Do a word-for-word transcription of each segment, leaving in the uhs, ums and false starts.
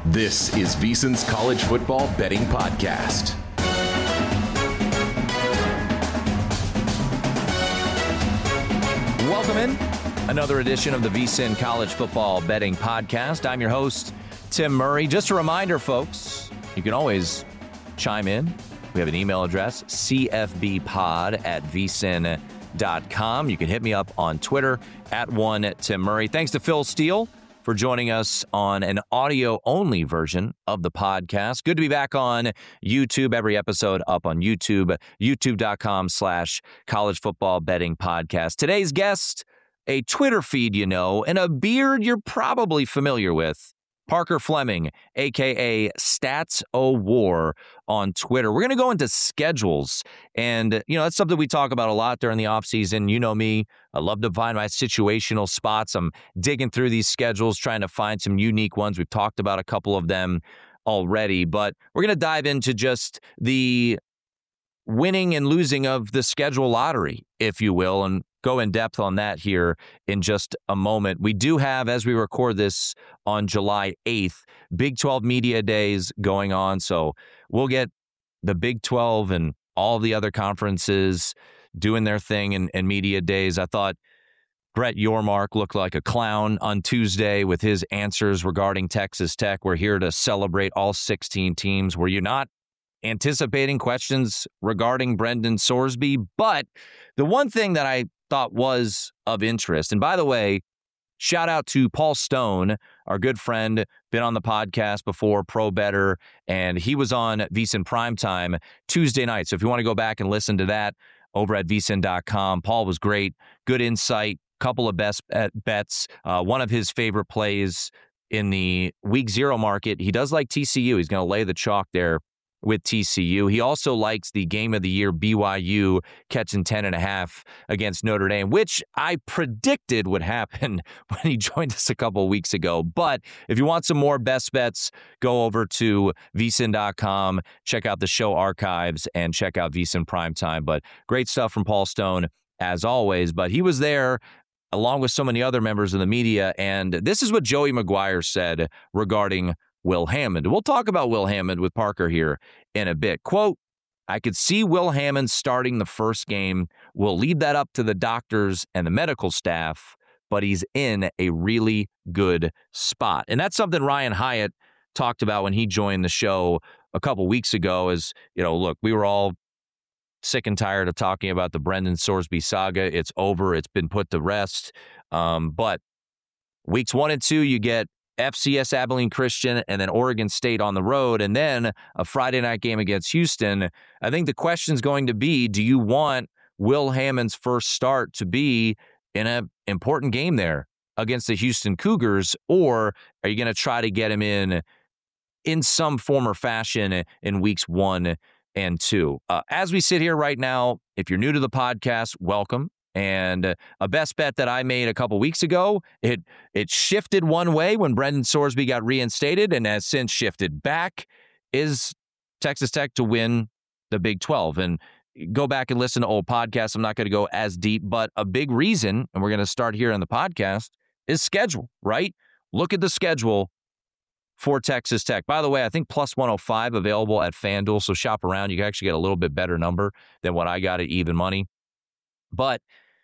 This is VSiN's College Football Betting Podcast. Welcome in. Another edition of the VSiN College Football Betting Podcast. I'm your host, Tim Murray. Just a reminder, folks, you can always chime in. We have an email address, c f b pod at v s i n dot com. You can hit me up on Twitter, at one Tim Murray. Thanks to Phil Steele for joining us on an audio-only version of the podcast. Good to be back on YouTube. Every episode up on YouTube, youtube.com slash college football betting podcast. Today's guest, a Twitter feed you know, and a beard you're probably familiar with, Parker Fleming, a k a. Stats O War on Twitter. We're going to go into schedules, and, you know, that's something we talk about a lot during the offseason. You know me. I love to find my situational spots. I'm digging through these schedules, trying to find some unique ones. We've talked about a couple of them already, but we're going to dive into just the winning and losing of the schedule lottery, if you will, and go in depth on that here in just a moment. We do have, as we record this on July eighth, Big twelve Media Days going on, so we'll get the Big twelve and all the other conferences doing their thing in, in Media Days. I thought Brett Yormark looked like a clown on Tuesday with his answers regarding Texas Tech. We're here to celebrate all sixteen teams. Were you not anticipating questions regarding Brendan Sorsby? But the one thing that I thought was of interest, and by the way, shout out to Paul Stone, our good friend, been on the podcast before, Pro Better, and he was on VSiN Primetime Tuesday night. So if you want to go back and listen to that over at v s i n dot com, Paul was great, good insight, couple of best bets, uh, one of his favorite plays in the week zero market. He does like T C U. He's going to lay the chalk there with T C U. He also likes the game of the year B Y U catching ten and a half against Notre Dame, which I predicted would happen when he joined us a couple of weeks ago. But if you want some more best bets, go over to v s i n dot com, check out the show archives, and check out VSiN Primetime. But great stuff from Paul Stone, as always. But he was there along with so many other members of the media, and this is what Joey McGuire said regarding Will Hammond. We'll talk about Will Hammond with Parker here in a bit. Quote, I could see Will Hammond starting the first game. We'll leave that up to the doctors and the medical staff, but he's in a really good spot. And that's something Ryan Hyatt talked about when he joined the show a couple weeks ago is, you know, look, we were all sick and tired of talking about the Brendan Sorsby saga. It's over. It's been put to rest. Um, but weeks one and two, you get F C S Abilene Christian, and then Oregon State on the road, and then a Friday night game against Houston. I think the question's going to be, do you want Will Hammond's first start to be in an important game there against the Houston Cougars, or are you going to try to get him in in some form or fashion in weeks one and two? Uh, as we sit here right now, if you're new to the podcast, welcome. And uh, a best bet that I made a couple weeks ago, it it shifted one way when Brendan Sorsby got reinstated and has since shifted back, is Texas Tech to win the Big twelve. And go back and listen to old podcasts. I'm not going to go as deep, but a big reason, and we're going to start here in the podcast, is schedule, right? Look at the schedule for Texas Tech. By the way, I think plus one oh five available at FanDuel, so shop around. You can actually get a little bit better number than what I got at even money. But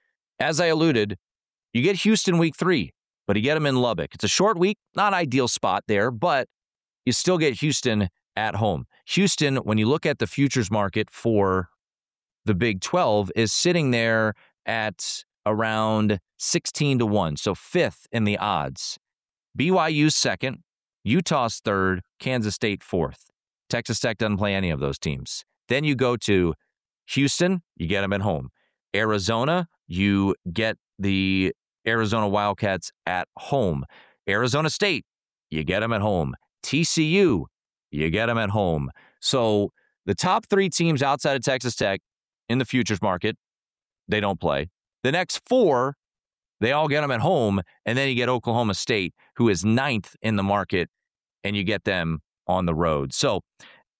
as I alluded, you get Houston week three, but you get them in Lubbock. It's a short week, not ideal spot there, but you still get Houston at home. Houston, when you look at the futures market for the Big twelve, is sitting there at around sixteen to one, so fifth in the odds. B Y U's second, Utah's third, Kansas State fourth. Texas Tech doesn't play any of those teams. Then you go to Houston, you get them at home. Arizona, you get the Arizona Wildcats at home. Arizona State, you get them at home. T C U, you get them at home. So the top three teams outside of Texas Tech in the futures market, they don't play. The next four, they all get them at home, and then you get Oklahoma State, who is ninth in the market, and you get them on the road. So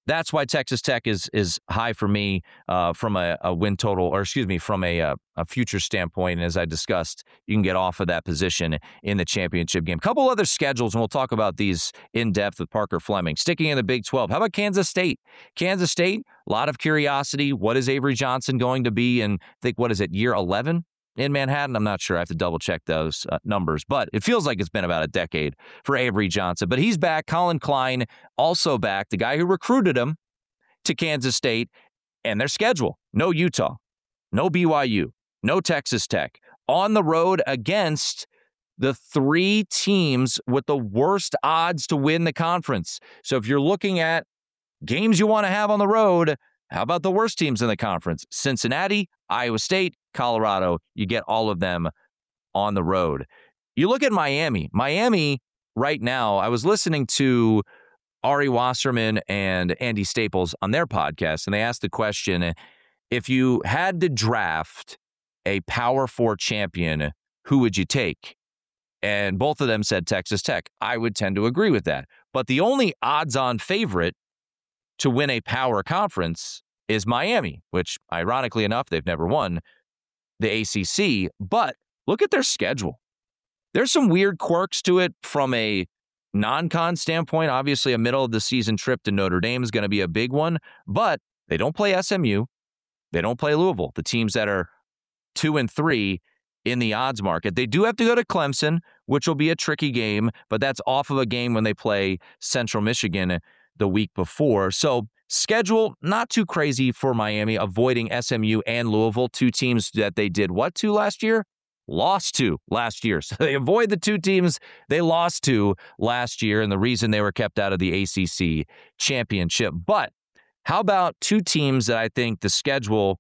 That's why Texas Tech is is high for me uh, from a, a win total, or excuse me, from a, a a future standpoint. And as I discussed, you can get off of that position in the championship game. Couple other schedules, and we'll talk about these in depth with Parker Fleming. Sticking in the Big twelve, how about Kansas State? Kansas State, a lot of curiosity. What is Avery Johnson going to be in, I think, what is it, year eleven? In Manhattan? I'm not sure. I have to double check those uh, numbers, but it feels like it's been about a decade for Avery Johnson. But he's back. Colin Klein also back, the guy who recruited him to Kansas State. And their schedule: no Utah, no B Y U, no Texas Tech. On the road against the three teams with the worst odds to win the conference. So if you're looking at games you want to have on the road, how about the worst teams in the conference? Cincinnati, Iowa State, Colorado. You get all of them on the road. You look at Miami. Miami right now, I was listening to Ari Wasserman and Andy Staples on their podcast, and they asked the question, if you had to draft a Power Four champion, who would you take? And both of them said Texas Tech. I would tend to agree with that. But the only odds-on favorite to win a power conference is Miami, which, ironically enough, they've never won the A C C. But look at their schedule. There's some weird quirks to it from a non-con standpoint. Obviously, a middle-of-the-season trip to Notre Dame is going to be a big one, but they don't play S M U. They don't play Louisville, the teams that are two and three in the odds market. They do have to go to Clemson, which will be a tricky game, but that's off of a game when they play Central Michigan the week before. So schedule, not too crazy for Miami, avoiding S M U and Louisville, two teams that they did what to last year? Lost to last year. So they avoid the two teams they lost to last year, and the reason they were kept out of the A C C championship. But how about two teams that I think the schedule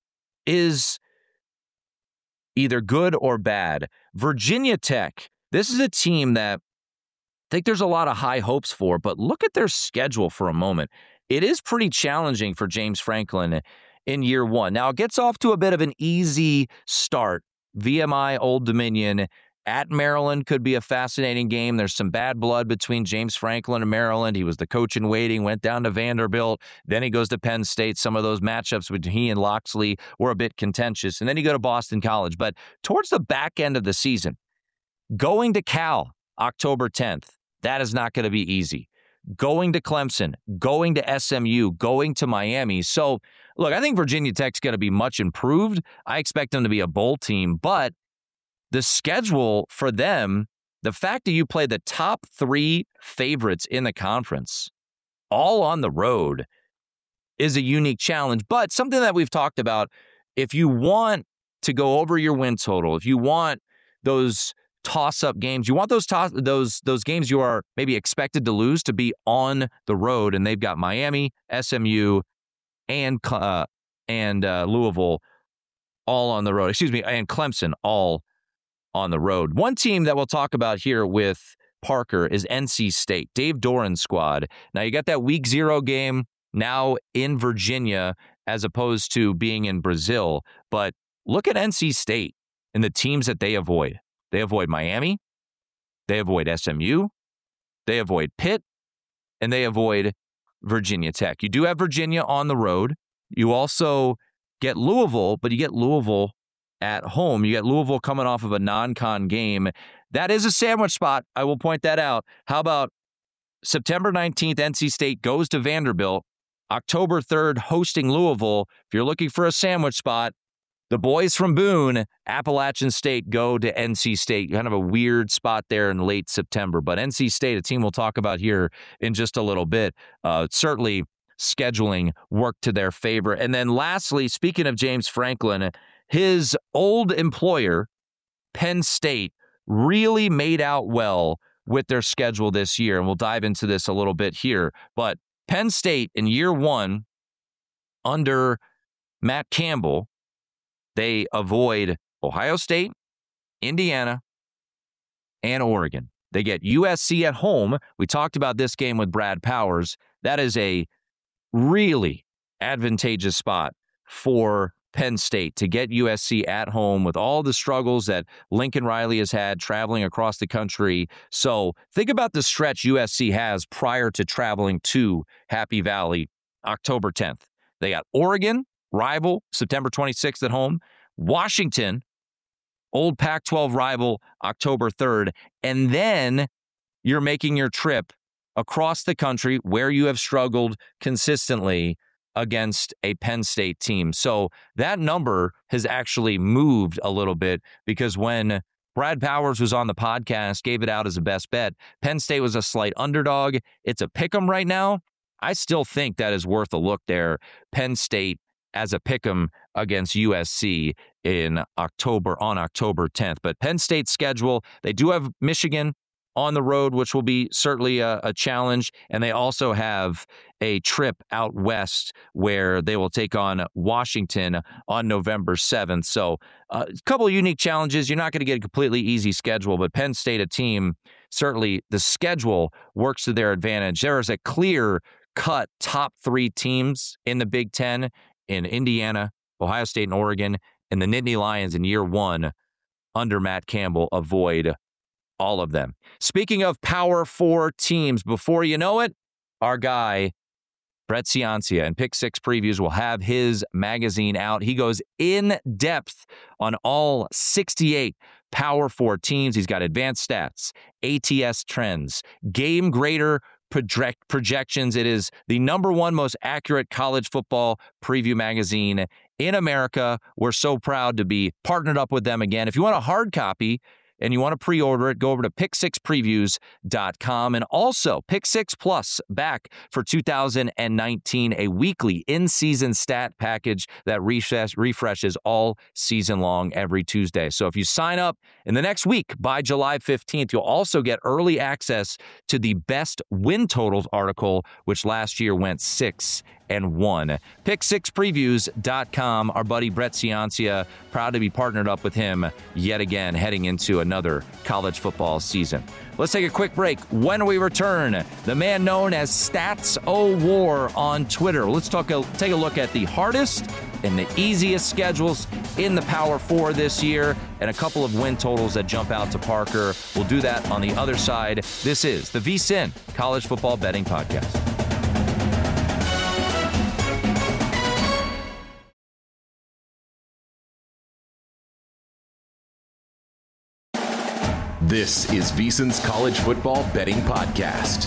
is either good or bad? Virginia Tech. This is a team that I think there's a lot of high hopes for, but look at their schedule for a moment. It is pretty challenging for James Franklin in year one. Now, it gets off to a bit of an easy start. V M I, Old Dominion, at Maryland could be a fascinating game. There's some bad blood between James Franklin and Maryland. He was the coach in waiting, went down to Vanderbilt. Then he goes to Penn State. Some of those matchups with he and Loxley were a bit contentious. And then you go to Boston College. But towards the back end of the season, going to Cal, October tenth, that is not going to be easy. Going to Clemson, going to S M U, going to Miami. So, look, I think Virginia Tech's going to be much improved. I expect them to be a bowl team, but the schedule for them, the fact that you play the top three favorites in the conference, all on the road, is a unique challenge. But something that we've talked about, if you want to go over your win total, if you want those toss-up games, you want those toss those those games you are maybe expected to lose to be on the road, and they've got Miami, S M U, and uh, and uh, Louisville all on the road. Excuse me, and Clemson all on the road. One team that we'll talk about here with Parker is N C State, Dave Doran's squad. Now, you got that week zero game now in Virginia as opposed to being in Brazil, but look at N C State and the teams that they avoid. They avoid Miami, they avoid S M U, they avoid Pitt, and they avoid Virginia Tech. You do have Virginia on the road. You also get Louisville, but you get Louisville at home. You get Louisville coming off of a non-con game. That is a sandwich spot. I will point that out. How about September nineteenth, N C State goes to Vanderbilt. October third, hosting Louisville. If you're looking for a sandwich spot, the boys from Boone, Appalachian State, go to N C State. Kind of a weird spot there in late September. But N C State, a team we'll talk about here in just a little bit, uh, certainly scheduling worked to their favor. And then lastly, speaking of James Franklin, his old employer, Penn State, really made out well with their schedule this year. And we'll dive into this a little bit here. But Penn State in year one, under Matt Campbell, they avoid Ohio State, Indiana, and Oregon. They get U S C at home. We talked about this game with Brad Powers. That is a really advantageous spot for Penn State to get U S C at home with all the struggles that Lincoln Riley has had traveling across the country. So think about the stretch U S C has prior to traveling to Happy Valley October tenth. They got Oregon, rival, September twenty-sixth at home. Washington, old Pac twelve rival, October third. And then you're making your trip across the country where you have struggled consistently against a Penn State team. So that number has actually moved a little bit, because when Brad Powers was on the podcast, gave it out as a best bet, Penn State was a slight underdog. It's a pick'em right now. I still think that is worth a look there. Penn State as a pick'em against U S C in October, on October tenth. But Penn State's schedule, they do have Michigan on the road, which will be certainly a, a challenge. And they also have a trip out west where they will take on Washington on November seventh. So uh, a couple of unique challenges. You're not going to get a completely easy schedule, but Penn State, a team, certainly the schedule works to their advantage. There is a clear cut top three teams in the Big Ten in Indiana, Ohio State, and Oregon, and the Nittany Lions in year one under Matt Campbell avoid all of them. Speaking of Power Four teams, before you know it, our guy, Brett Ciancia, and Pick Six Previews will have his magazine out. He goes in depth on all sixty-eight Power Four teams. He's got advanced stats, A T S trends, game grader project projections. It is the number one most accurate college football preview magazine in America. We're so proud to be partnered up with them again. If you want a hard copy and you want to pre-order it, go over to pick six previews dot com. And also, Pick Six Plus back for two thousand nineteen, a weekly in-season stat package that refresh, refreshes all season long every Tuesday. So if you sign up in the next week by July fifteenth, you'll also get early access to the best win totals article, which last year went six and one. pick six previews dot com. Our buddy Brett Ciancia, proud to be partnered up with him yet again heading into another college football season. Let's take a quick break. When we return, the man known as Stats O War on Twitter. Let's talk. A, take a look at the hardest and the easiest schedules in the Power Four this year, and a couple of win totals that jump out to Parker. We'll do that on the other side. This is the V S I N College Football Betting Podcast. This is VSiN's College Football Betting Podcast.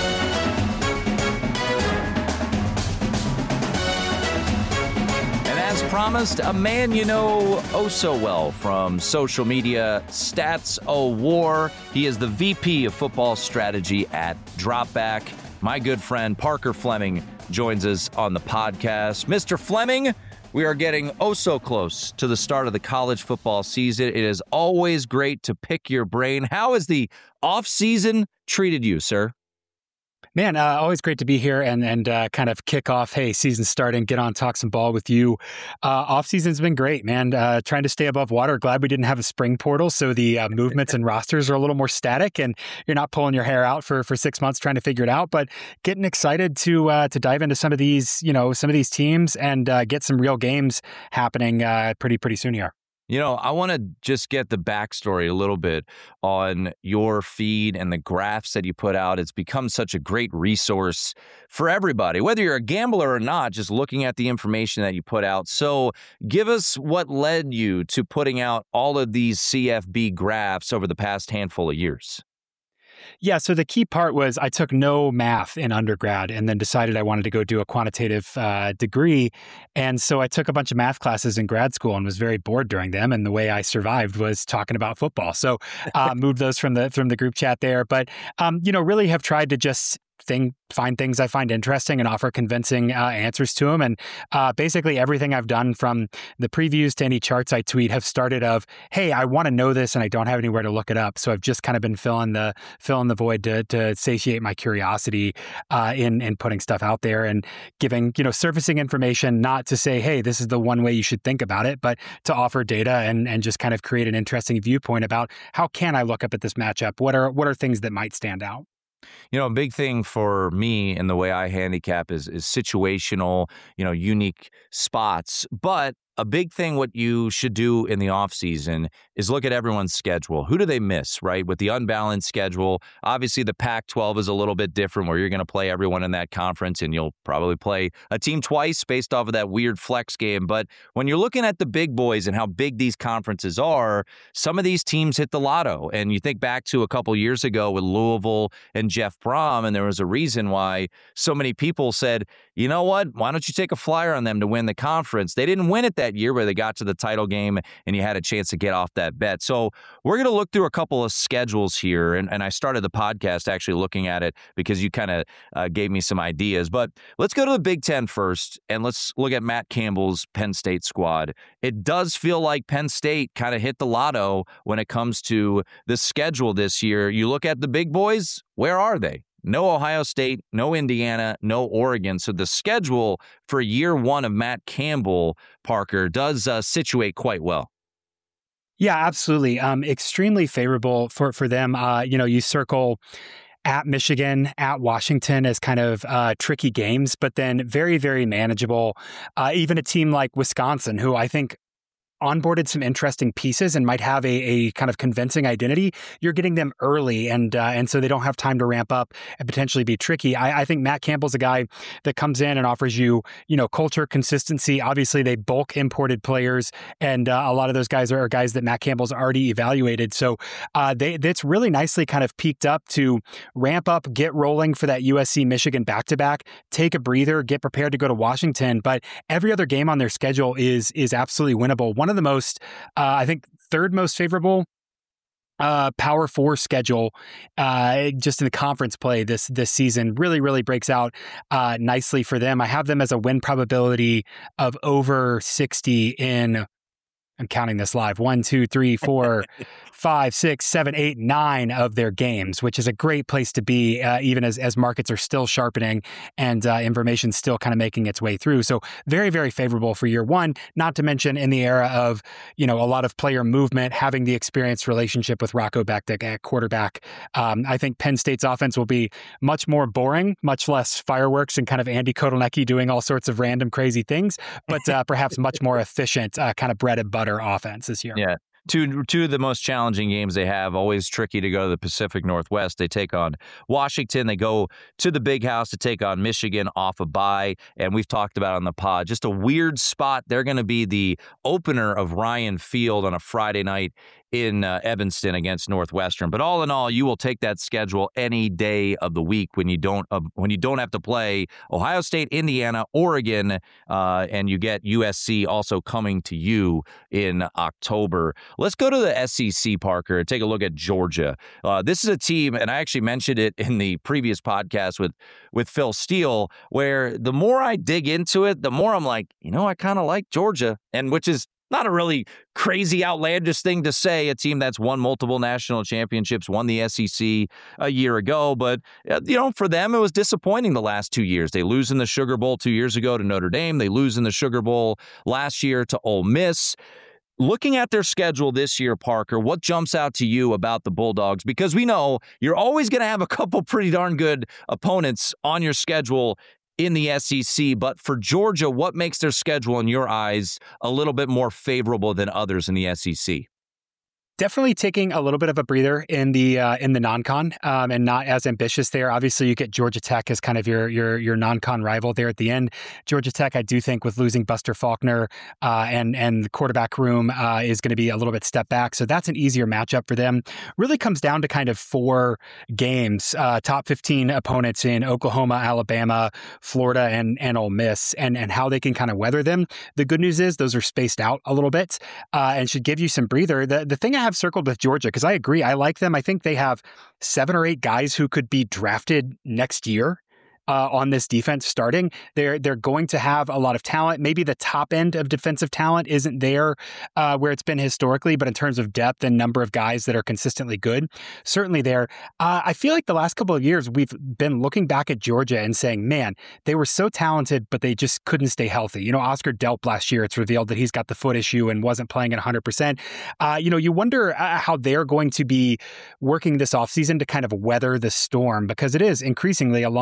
And as promised, a man you know oh so well from social media, Stats O War. He is the V P of football strategy at Dropback. My good friend Parker Fleming joins us on the podcast. Mister Fleming, we are getting oh so close to the start of the college football season. It is always great to pick your brain. How has the offseason treated you, sir? Man, uh, always great to be here and and uh, kind of kick off, hey, season starting, get on, talk some ball with you. Uh, off-season's been great, man. Uh, trying to stay above water. Glad we didn't have a spring portal, so the uh, movements and rosters are a little more static, and you're not pulling your hair out for for six months trying to figure it out. But getting excited to uh, to dive into some of these, you know, some of these teams and uh, get some real games happening uh, pretty pretty soon here. You know, I want to just get the backstory a little bit on your feed and the graphs that you put out. It's become such a great resource for everybody, whether you're a gambler or not, just looking at the information that you put out. So give us what led you to putting out all of these C F B graphs over the past handful of years. Yeah, so the key part was I took no math in undergrad and then decided I wanted to go do a quantitative uh, degree. And so I took a bunch of math classes in grad school and was very bored during them. And the way I survived was talking about football. So uh, moved those from the from the group chat there. But, um, you know, really have tried to just thing, find things I find interesting and offer convincing uh, answers to them. And uh, basically everything I've done from the previews to any charts I tweet have started of, hey, I want to know this and I don't have anywhere to look it up. So I've just kind of been filling the filling the void to, to satiate my curiosity uh, in, in putting stuff out there and giving, you know, surfacing information, not to say, hey, this is the one way you should think about it, but to offer data and, and just kind of create an interesting viewpoint about how can I look up at this matchup? What are what are things that might stand out? You know, a big thing for me and the way I handicap is is situational, you know, unique spots. But a big thing what you should do in the offseason is look at everyone's schedule. Who do they miss, right? With the unbalanced schedule, obviously the Pac twelve is a little bit different where you're going to play everyone in that conference and you'll probably play a team twice based off of that weird flex game. But when you're looking at the big boys and how big these conferences are, some of these teams hit the lotto. And you think back to a couple years ago with Louisville and Jeff Brom, and there was a reason why so many people said, you know what, why don't you take a flyer on them to win the conference? They didn't win it that year where they got to the title game and you had a chance to get off that bet. So we're going to look through a couple of schedules here. And, and I started the podcast actually looking at it because you kind of uh, gave me some ideas. But let's go to the Big Ten first, and let's look at Matt Campbell's Penn State squad. It does feel like Penn State kind of hit the lotto when it comes to the schedule this year. You look at the big boys, where are they? No Ohio State, no Indiana, no Oregon. So the schedule for year one of Matt Campbell, Parker, does uh, situate quite well. Yeah, absolutely. Um, extremely favorable for, for them. Uh, you know, you circle at Michigan, at Washington as kind of uh, tricky games, but then very, very manageable. Uh, even a team like Wisconsin, who I think onboarded some interesting pieces and might have a, a kind of convincing identity, you're getting them early, and uh, and so they don't have time to ramp up and potentially be tricky. I, I think Matt Campbell's a guy that comes in and offers you, you know, culture, consistency. Obviously, they bulk imported players, and uh, a lot of those guys are, are guys that Matt Campbell's already evaluated. So uh, they that's really nicely kind of peaked up to ramp up, get rolling for that U S C Michigan back to back, take a breather, get prepared to go to Washington. But every other game on their schedule is is absolutely winnable. One of the most, uh, I think, third most favorable uh, Power Four schedule uh, just in the conference play this this season really, really breaks out uh, nicely for them. I have them as a win probability of over sixty in, I'm counting this live, one, two, three, four, five, six, seven, eight, nine of their games, which is a great place to be, uh, even as, as markets are still sharpening and uh, information still kind of making its way through. So very, very favorable for year one, not to mention in the era of, you know, a lot of player movement, having the experienced relationship with Rocco Beck at quarterback. Um, I think Penn State's offense will be much more boring, much less fireworks and kind of Andy Kotelnicki doing all sorts of random crazy things, but uh, perhaps much more efficient uh, kind of bread and butter offense this year. Yeah. Two, two of the most challenging games they have, always tricky to go to the Pacific Northwest. They take on Washington. They go to the Big House to take on Michigan off a bye. And we've talked about on the pod, just a weird spot. They're going to be the opener of Ryan Field on a Friday night in uh, Evanston against Northwestern. But all in all, you will take that schedule any day of the week when you don't uh, when you don't have to play Ohio State, Indiana, Oregon, uh, and you get U S C also coming to you in October. Let's go to the S E C, Parker, and take a look at Georgia. Uh, this is a team, and I actually mentioned it in the previous podcast with, with Phil Steele, where the more I dig into it, the more I'm like, you know, I kind of like Georgia, and which is not a really crazy, outlandish thing to say, a team that's won multiple national championships, won the S E C a year ago. But, you know, for them, it was disappointing the last two years. They lose in the Sugar Bowl two years ago to Notre Dame. They lose in the Sugar Bowl last year to Ole Miss. Looking at their schedule this year, Parker, what jumps out to you about the Bulldogs? Because we know you're always going to have a couple pretty darn good opponents on your schedule in the S E C, but for Georgia, what makes their schedule in your eyes a little bit more favorable than others in the S E C? Definitely taking a little bit of a breather in the uh, in the non-con um, and not as ambitious there. Obviously, you get Georgia Tech as kind of your your your non-con rival there at the end. Georgia Tech, I do think, with losing Buster Faulkner uh, and and the quarterback room uh, is going to be a little bit step back. So that's an easier matchup for them. Really comes down to kind of four games, uh, top fifteen opponents in Oklahoma, Alabama, Florida, and and Ole Miss, and and how they can kind of weather them. The good news is those are spaced out a little bit uh, and should give you some breather. The the thing I have circled with Georgia, because I agree, I like them. I think they have seven or eight guys who could be drafted next year uh, on this defense starting. They're they're going to have a lot of talent. Maybe the top end of defensive talent isn't there uh, where it's been historically, but in terms of depth and number of guys that are consistently good, certainly there. Uh, I feel like the last couple of years we've been looking back at Georgia and saying, man, they were so talented, but they just couldn't stay healthy. You know, Oscar Delp last year, it's revealed that he's got the foot issue and wasn't playing at one hundred percent. Uh, you know, you wonder uh, how they're going to be working this offseason to kind of weather the storm, because it is increasingly a long season.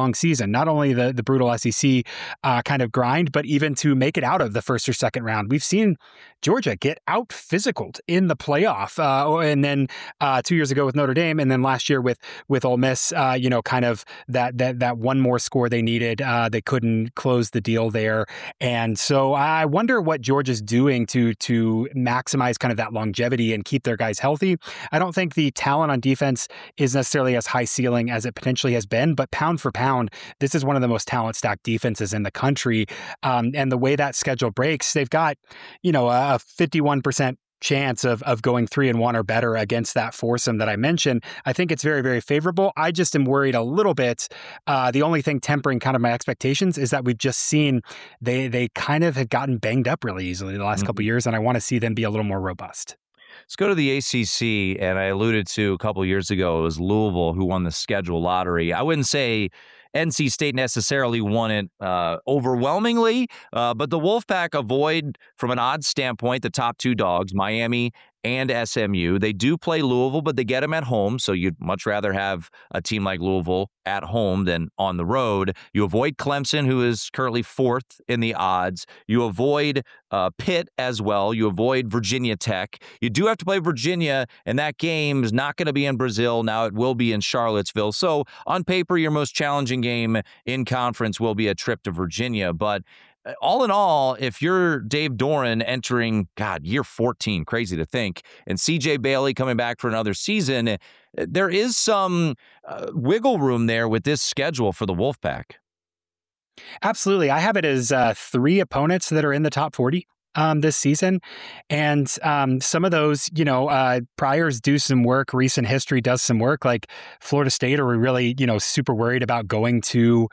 not only the, the brutal S E C uh, kind of grind, but even to make it out of the first or second round. We've seen Georgia get out physicaled in the playoff. Uh, and then uh, two years ago with Notre Dame, and then last year with with Ole Miss, uh, you know, kind of that that that one more score they needed. Uh, they couldn't close the deal there. And so I wonder what Georgia's doing to to maximize kind of that longevity and keep their guys healthy. I don't think the talent on defense is necessarily as high ceiling as it potentially has been, but pound for pound, this is one of the most talent stacked defenses in the country. Um, and the way that schedule breaks, they've got, you know, a fifty-one percent chance of of going three and one or better against that foursome that I mentioned. I think it's very, very favorable. I just am worried a little bit. Uh, the only thing tempering kind of my expectations is that we've just seen they they kind of have gotten banged up really easily the last mm-hmm. couple of years, and I want to see them be a little more robust. Let's go to the A C C, and I alluded to a couple of years ago, it was Louisville who won the schedule lottery. I wouldn't say N C State necessarily won it uh, overwhelmingly, uh, but the Wolfpack avoid, from an odds standpoint, the top two dogs, Miami and S M U. They do play Louisville, but they get them at home, so you'd much rather have a team like Louisville at home than on the road. You avoid Clemson, who is currently fourth in the odds. You avoid uh, Pitt as well. You avoid Virginia Tech. You do have to play Virginia, and that game is not going to be in Brazil. Now it will be in Charlottesville. So on paper, your most challenging game in conference will be a trip to Virginia, but all in all, if you're Dave Doeren entering, God, year fourteen, crazy to think, and C J Bailey coming back for another season, there is some uh, wiggle room there with this schedule for the Wolfpack. Absolutely. I have it as uh, three opponents that are in the top forty. Um, this season. And um, some of those, you know, uh, priors do some work, recent history does some work, like Florida State. Are we really, you know, super worried about going to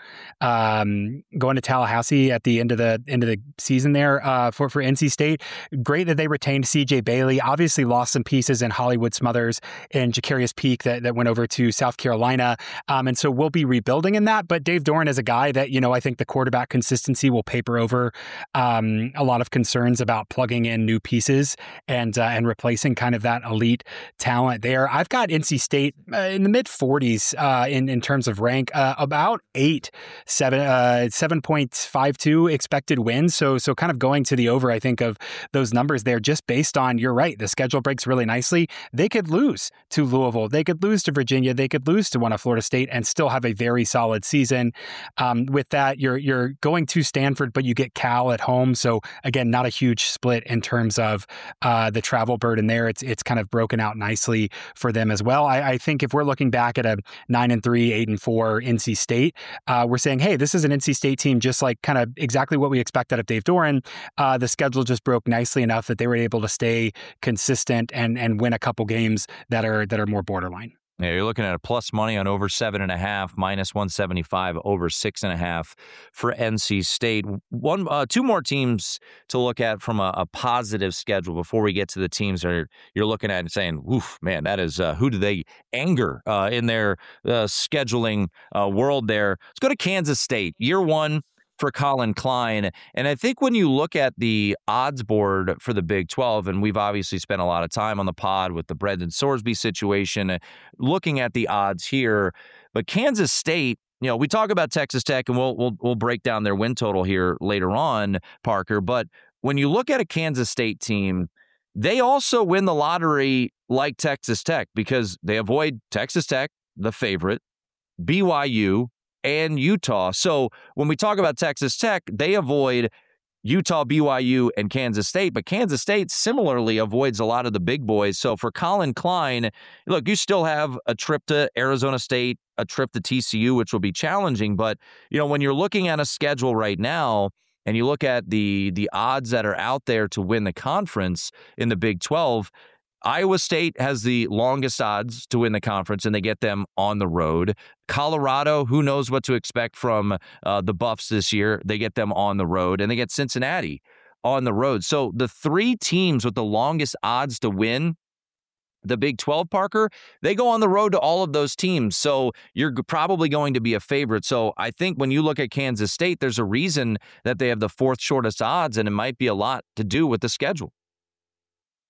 um, going to Tallahassee at the end of the end of the season there uh, for, for N C State? Great that they retained C J Bailey, obviously lost some pieces in Hollywood Smothers and Jacarius Peak that, that went over to South Carolina. Um, and so we'll be rebuilding in that. But Dave Doeren is a guy that, you know, I think the quarterback consistency will paper over um, a lot of concerns about plugging in new pieces and uh, and replacing kind of that elite talent there. I've got N C State uh, in the mid forties uh, in in terms of rank, uh, about eight, seven, uh, seven point five two expected wins. So so kind of going to the over, I think, of those numbers there, just based on, you're right, the schedule breaks really nicely. They could lose to Louisville, they could lose to Virginia, they could lose to one of Florida State and still have a very solid season. Um, with that, you're you're going to Stanford, but you get Cal at home. So again, not a huge split in terms of uh, the travel burden there. It's it's kind of broken out nicely for them as well. I, I think if we're looking back at a nine and three, eight and four N C State, uh, we're saying, hey, this is an N C State team just like kind of exactly what we expect out of Dave Doeren. Uh, the schedule just broke nicely enough that they were able to stay consistent and and win a couple games that are that are more borderline. Yeah, you're looking at a plus money on over seven and a half, minus one seventy-five, over six and a half for N C State. One, uh, two more teams to look at from a, a positive schedule before we get to the teams that are, you're looking at and saying, "Oof, man, that is uh, who do they anger uh, in their uh, scheduling uh, world?" There, let's go to Kansas State. Year one for Colin Klein. And I think when you look at the odds board for the Big twelve, and we've obviously spent a lot of time on the pod with the Brendan Sorsby situation, looking at the odds here, but Kansas State, you know, we talk about Texas Tech, and we'll we'll we'll break down their win total here later on, Parker. But when you look at a Kansas State team, they also win the lottery like Texas Tech because they avoid Texas Tech, the favorite, B Y U, and Utah. So when we talk about Texas Tech, they avoid Utah, B Y U, and Kansas State, but Kansas State similarly avoids a lot of the big boys. So for Colin Klein, look, you still have a trip to Arizona State, a trip to T C U, which will be challenging, but you know, when you're looking at a schedule right now and you look at the the odds that are out there to win the conference in the Big twelve, Iowa State has the longest odds to win the conference, and they get them on the road. Colorado, who knows what to expect from uh, the Buffs this year? They get them on the road, and they get Cincinnati on the road. So the three teams with the longest odds to win the Big twelve, Parker, they go on the road to all of those teams. So you're probably going to be a favorite. So I think when you look at Kansas State, there's a reason that they have the fourth shortest odds, and it might be a lot to do with the schedule.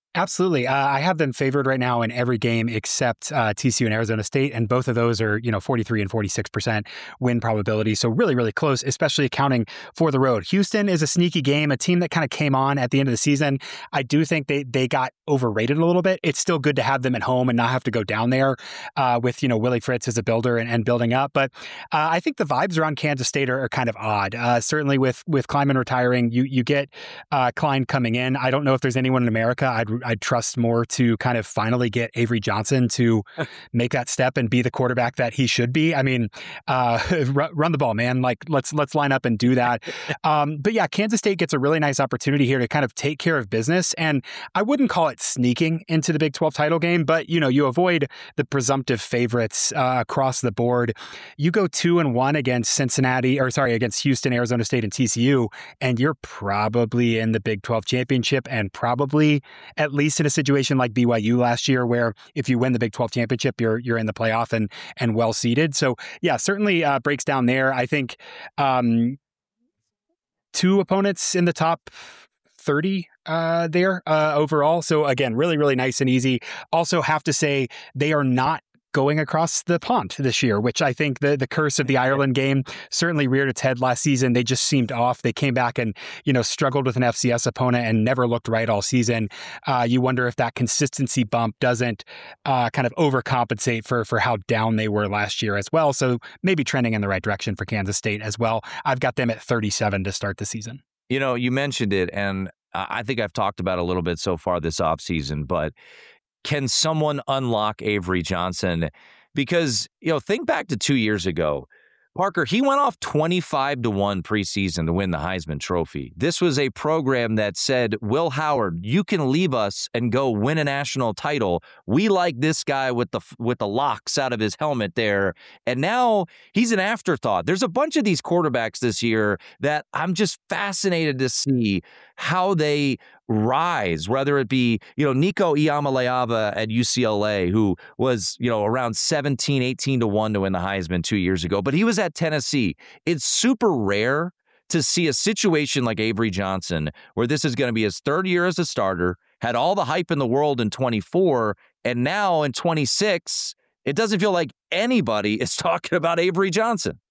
Absolutely. Uh, I have them favored right now in every game except uh, T C U and Arizona State, and both of those are, you know, forty-three and forty-six percent win probability. So really, really close, especially accounting for the road. Houston is a sneaky game, a team that kind of came on at the end of the season. I do think they they got overrated a little bit. It's still good to have them at home and not have to go down there uh, with, you know, Willie Fritz as a builder and, and building up. But uh, I think the vibes around Kansas State are, are kind of odd. Uh, certainly with with Klieman retiring, you you get uh, Klein coming in. I don't know if there's anyone in America I'd I'd trust more to kind of finally get Avery Johnson to make that step and be the quarterback that he should be. I mean, uh, run the ball, man. Like let's let's line up and do that. Um, but yeah, Kansas State gets a really nice opportunity here to kind of take care of business. And I wouldn't call it sneaking into the Big twelve title game, but you know, you avoid the presumptive favorites uh, across the board. You go two and one against Cincinnati, or sorry, against Houston, Arizona State, and T C U, and you're probably in the Big twelve championship, and probably at least in a situation like B Y U last year, where if you win the Big twelve championship, you're you're in the playoff and and well seeded. So yeah, certainly uh, breaks down there. I think um, two opponents in the top thirty uh, there uh, overall. So again, really, really nice and easy. Also have to say they are not going across the pond this year, which I think the the curse of the Ireland game certainly reared its head last season. They just seemed off. They came back and, you know, struggled with an F C S opponent and never looked right all season. Uh, you wonder if that consistency bump doesn't uh, kind of overcompensate for, for how down they were last year as well. So maybe trending in the right direction for Kansas State as well. I've got them at thirty-seven to start the season. You know, you mentioned it, and I think I've talked about it a little bit so far this offseason, but can someone unlock Avery Johnson? Because, you know, think back to two years ago. Parker, he went off twenty-five to one preseason to win the Heisman Trophy. This was a program that said, Will Howard, you can leave us and go win a national title. We like this guy with the with the locks out of his helmet there. And now he's an afterthought. There's a bunch of these quarterbacks this year that I'm just fascinated to see how they rise, whether it be, you know, Nico Iamaleava at U C L A, who was, you know, around seventeen, eighteen to one to win the Heisman two years ago, but he was at Tennessee. It's super rare to see a situation like Avery Johnson, where this is going to be his third year as a starter, had all the hype in the world in twenty-four, and now in twenty-six, it doesn't feel like anybody is talking about Avery Johnson.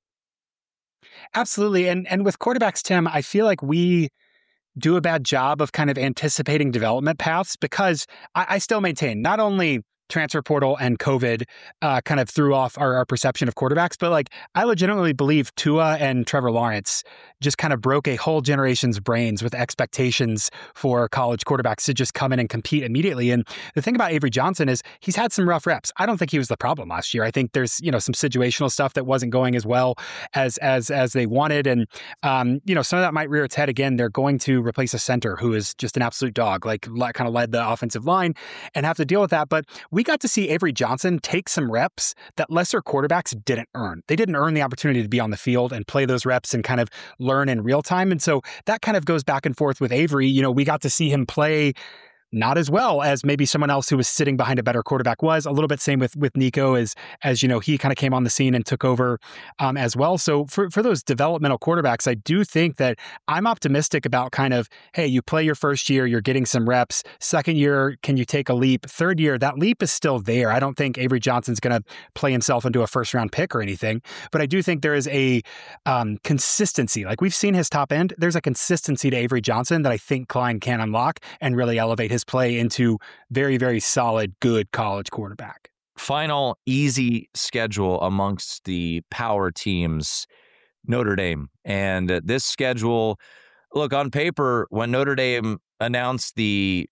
Absolutely. And, and with quarterbacks, Tim, I feel like we do a bad job of kind of anticipating development paths, because I, I still maintain not only transfer portal and COVID uh, kind of threw off our, our perception of quarterbacks, but like I legitimately believe Tua and Trevor Lawrence just kind of broke a whole generation's brains with expectations for college quarterbacks to just come in and compete immediately. And the thing about Avery Johnson is he's had some rough reps. I don't think he was the problem last year. I think there's, you know, some situational stuff that wasn't going as well as as as they wanted. And, um, you know, some of that might rear its head again. They're going to replace a center who is just an absolute dog, like kind of led the offensive line, and have to deal with that. But we got to see Avery Johnson take some reps that lesser quarterbacks didn't earn. They didn't earn the opportunity to be on the field and play those reps and kind of learn in real time. And so that kind of goes back and forth with Avery. You know, we got to see him play not as well as maybe someone else who was sitting behind a better quarterback was. A little bit same with with Nico, as as you know, he kind of came on the scene and took over um, as well. So for for those developmental quarterbacks, I do think that I'm optimistic about kind of, hey, you play your first year, you're getting some reps. Second year, can you take a leap? Third year, that leap is still there. I don't think Avery Johnson's going to play himself into a first round pick or anything, but I do think there is a um, consistency. Like we've seen his top end, there's a consistency to Avery Johnson that I think Klein can unlock and really elevate his play into very, very solid, good college quarterback. Final easy schedule amongst the power teams, Notre Dame. And this schedule, look, on paper, when Notre Dame announced the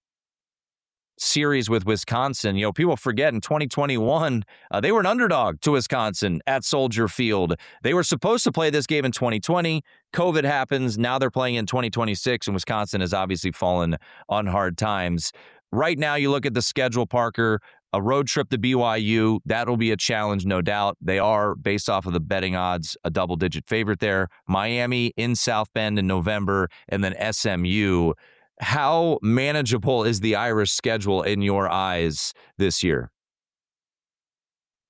series with Wisconsin, you know, people forget in twenty twenty-one, uh, they were an underdog to Wisconsin at Soldier Field. They were supposed to play this game in twenty twenty. COVID happens. Now they're playing in twenty twenty-six, and Wisconsin has obviously fallen on hard times. Right now, you look at the schedule, Parker, a road trip to B Y U, that'll be a challenge, no doubt. They are, based off of the betting odds, a double-digit favorite there. Miami in South Bend in November, and then S M U. How manageable is the Irish schedule in your eyes this year?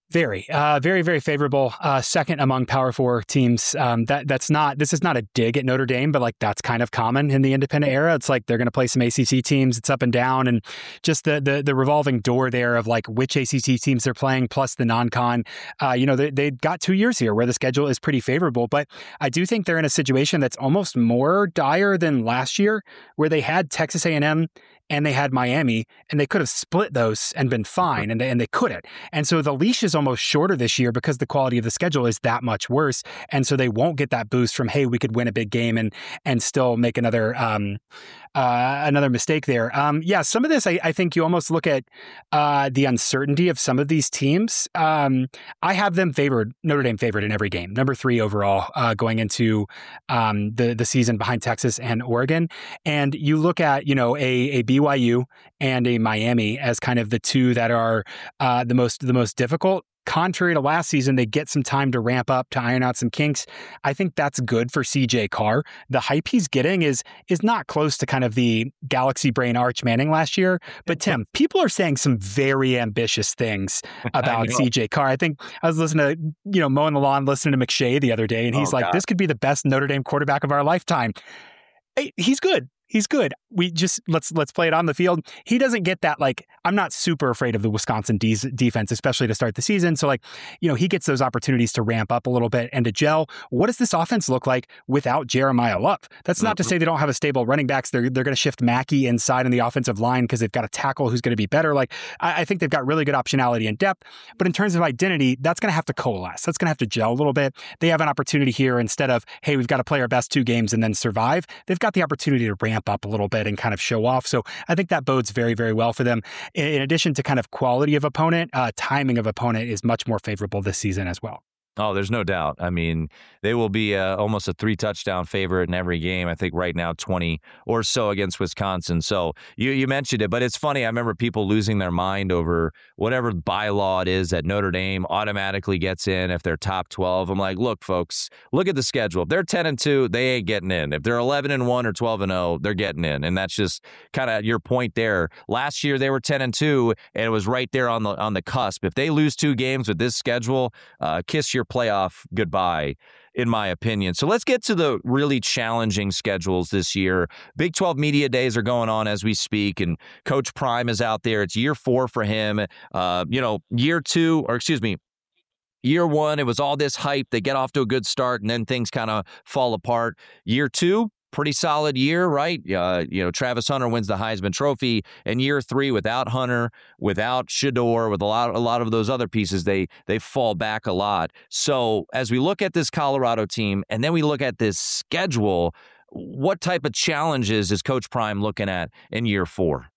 Very, uh, very, very favorable. Uh, second among Power Four teams. Um, that that's not. This is not a dig at Notre Dame, but like that's kind of common in the independent era. It's like they're going to play some A C C teams. It's up and down, and just the the the revolving door there of like which A C C teams they're playing, plus the non-con. Uh, you know, they they got two years here where the schedule is pretty favorable. But I do think they're in a situation that's almost more dire than last year, where they had Texas A and M. And they had Miami, and they could have split those and been fine, and they, and they couldn't. And so the leash is almost shorter this year because the quality of the schedule is that much worse. And so they won't get that boost from, hey, we could win a big game and and still make another um, uh, another mistake there. Um, yeah, some of this, I, I think you almost look at uh, the uncertainty of some of these teams. Um, I have them favored, Notre Dame favored in every game, number three overall uh, going into um, the, the season behind Texas and Oregon. And you look at, you know, a, a B Y U and a Miami as kind of the two that are uh, the most the most difficult. Contrary to last season, they get some time to ramp up, to iron out some kinks. I think that's good for C J Carr. The hype he's getting is is not close to kind of the Galaxy Brain Arch Manning last year. But Tim, people are saying some very ambitious things about C J Carr. I think I was listening to, you know, mowing the lawn, listening to McShay the other day, and he's oh, like, God. This could be the best Notre Dame quarterback of our lifetime. Hey, he's good. He's good. We just let's let's play it on the field. He doesn't get that, like, I'm not super afraid of the Wisconsin de- defense, especially to start the season. So, like, you know, he gets those opportunities to ramp up a little bit and to gel. What does this offense look like without Jeremiah Love? That's not mm-hmm. to say they don't have a stable running backs. They're they're going to shift Mackey inside in the offensive line because they've got a tackle who's going to be better. Like, I, I think they've got really good optionality and depth. But in terms of identity, that's going to have to coalesce. That's going to have to gel a little bit. They have an opportunity here instead of, hey, we've got to play our best two games and then survive. They've got the opportunity to ramp up a little bit and kind of show off. So I think that bodes very, very well for them. In addition to kind of quality of opponent, uh, timing of opponent is much more favorable this season as well. Oh, there's no doubt. I mean, they will be uh, almost a three-touchdown favorite in every game. I think right now twenty or so against Wisconsin. So you, you mentioned it, but it's funny. I remember people losing their mind over whatever bylaw it is that Notre Dame automatically gets in if they're top twelve. I'm like, look, folks, look at the schedule. If they're ten and two, they ain't getting in. If they're eleven and one or twelve and oh, they're getting in. And that's just kind of your point there. Last year they were ten and two, and it was right there on the on the cusp. If they lose two games with this schedule, uh, kiss your playoff goodbye, in my opinion. So let's get to the really challenging schedules this year. Big twelve media days are going on as we speak, and Coach Prime is out there. It's year four for him. Uh, you know, year two, or excuse me, year one, it was all this hype. They get off to a good start, and then things kind of fall apart. Year two, pretty solid year, right? Uh, you know, Travis Hunter wins the Heisman Trophy. And year three, without Hunter, without Shedeur, with a lot, a lot of those other pieces, they they fall back a lot. So as we look at this Colorado team, and then we look at this schedule, what type of challenges is Coach Prime looking at in year four?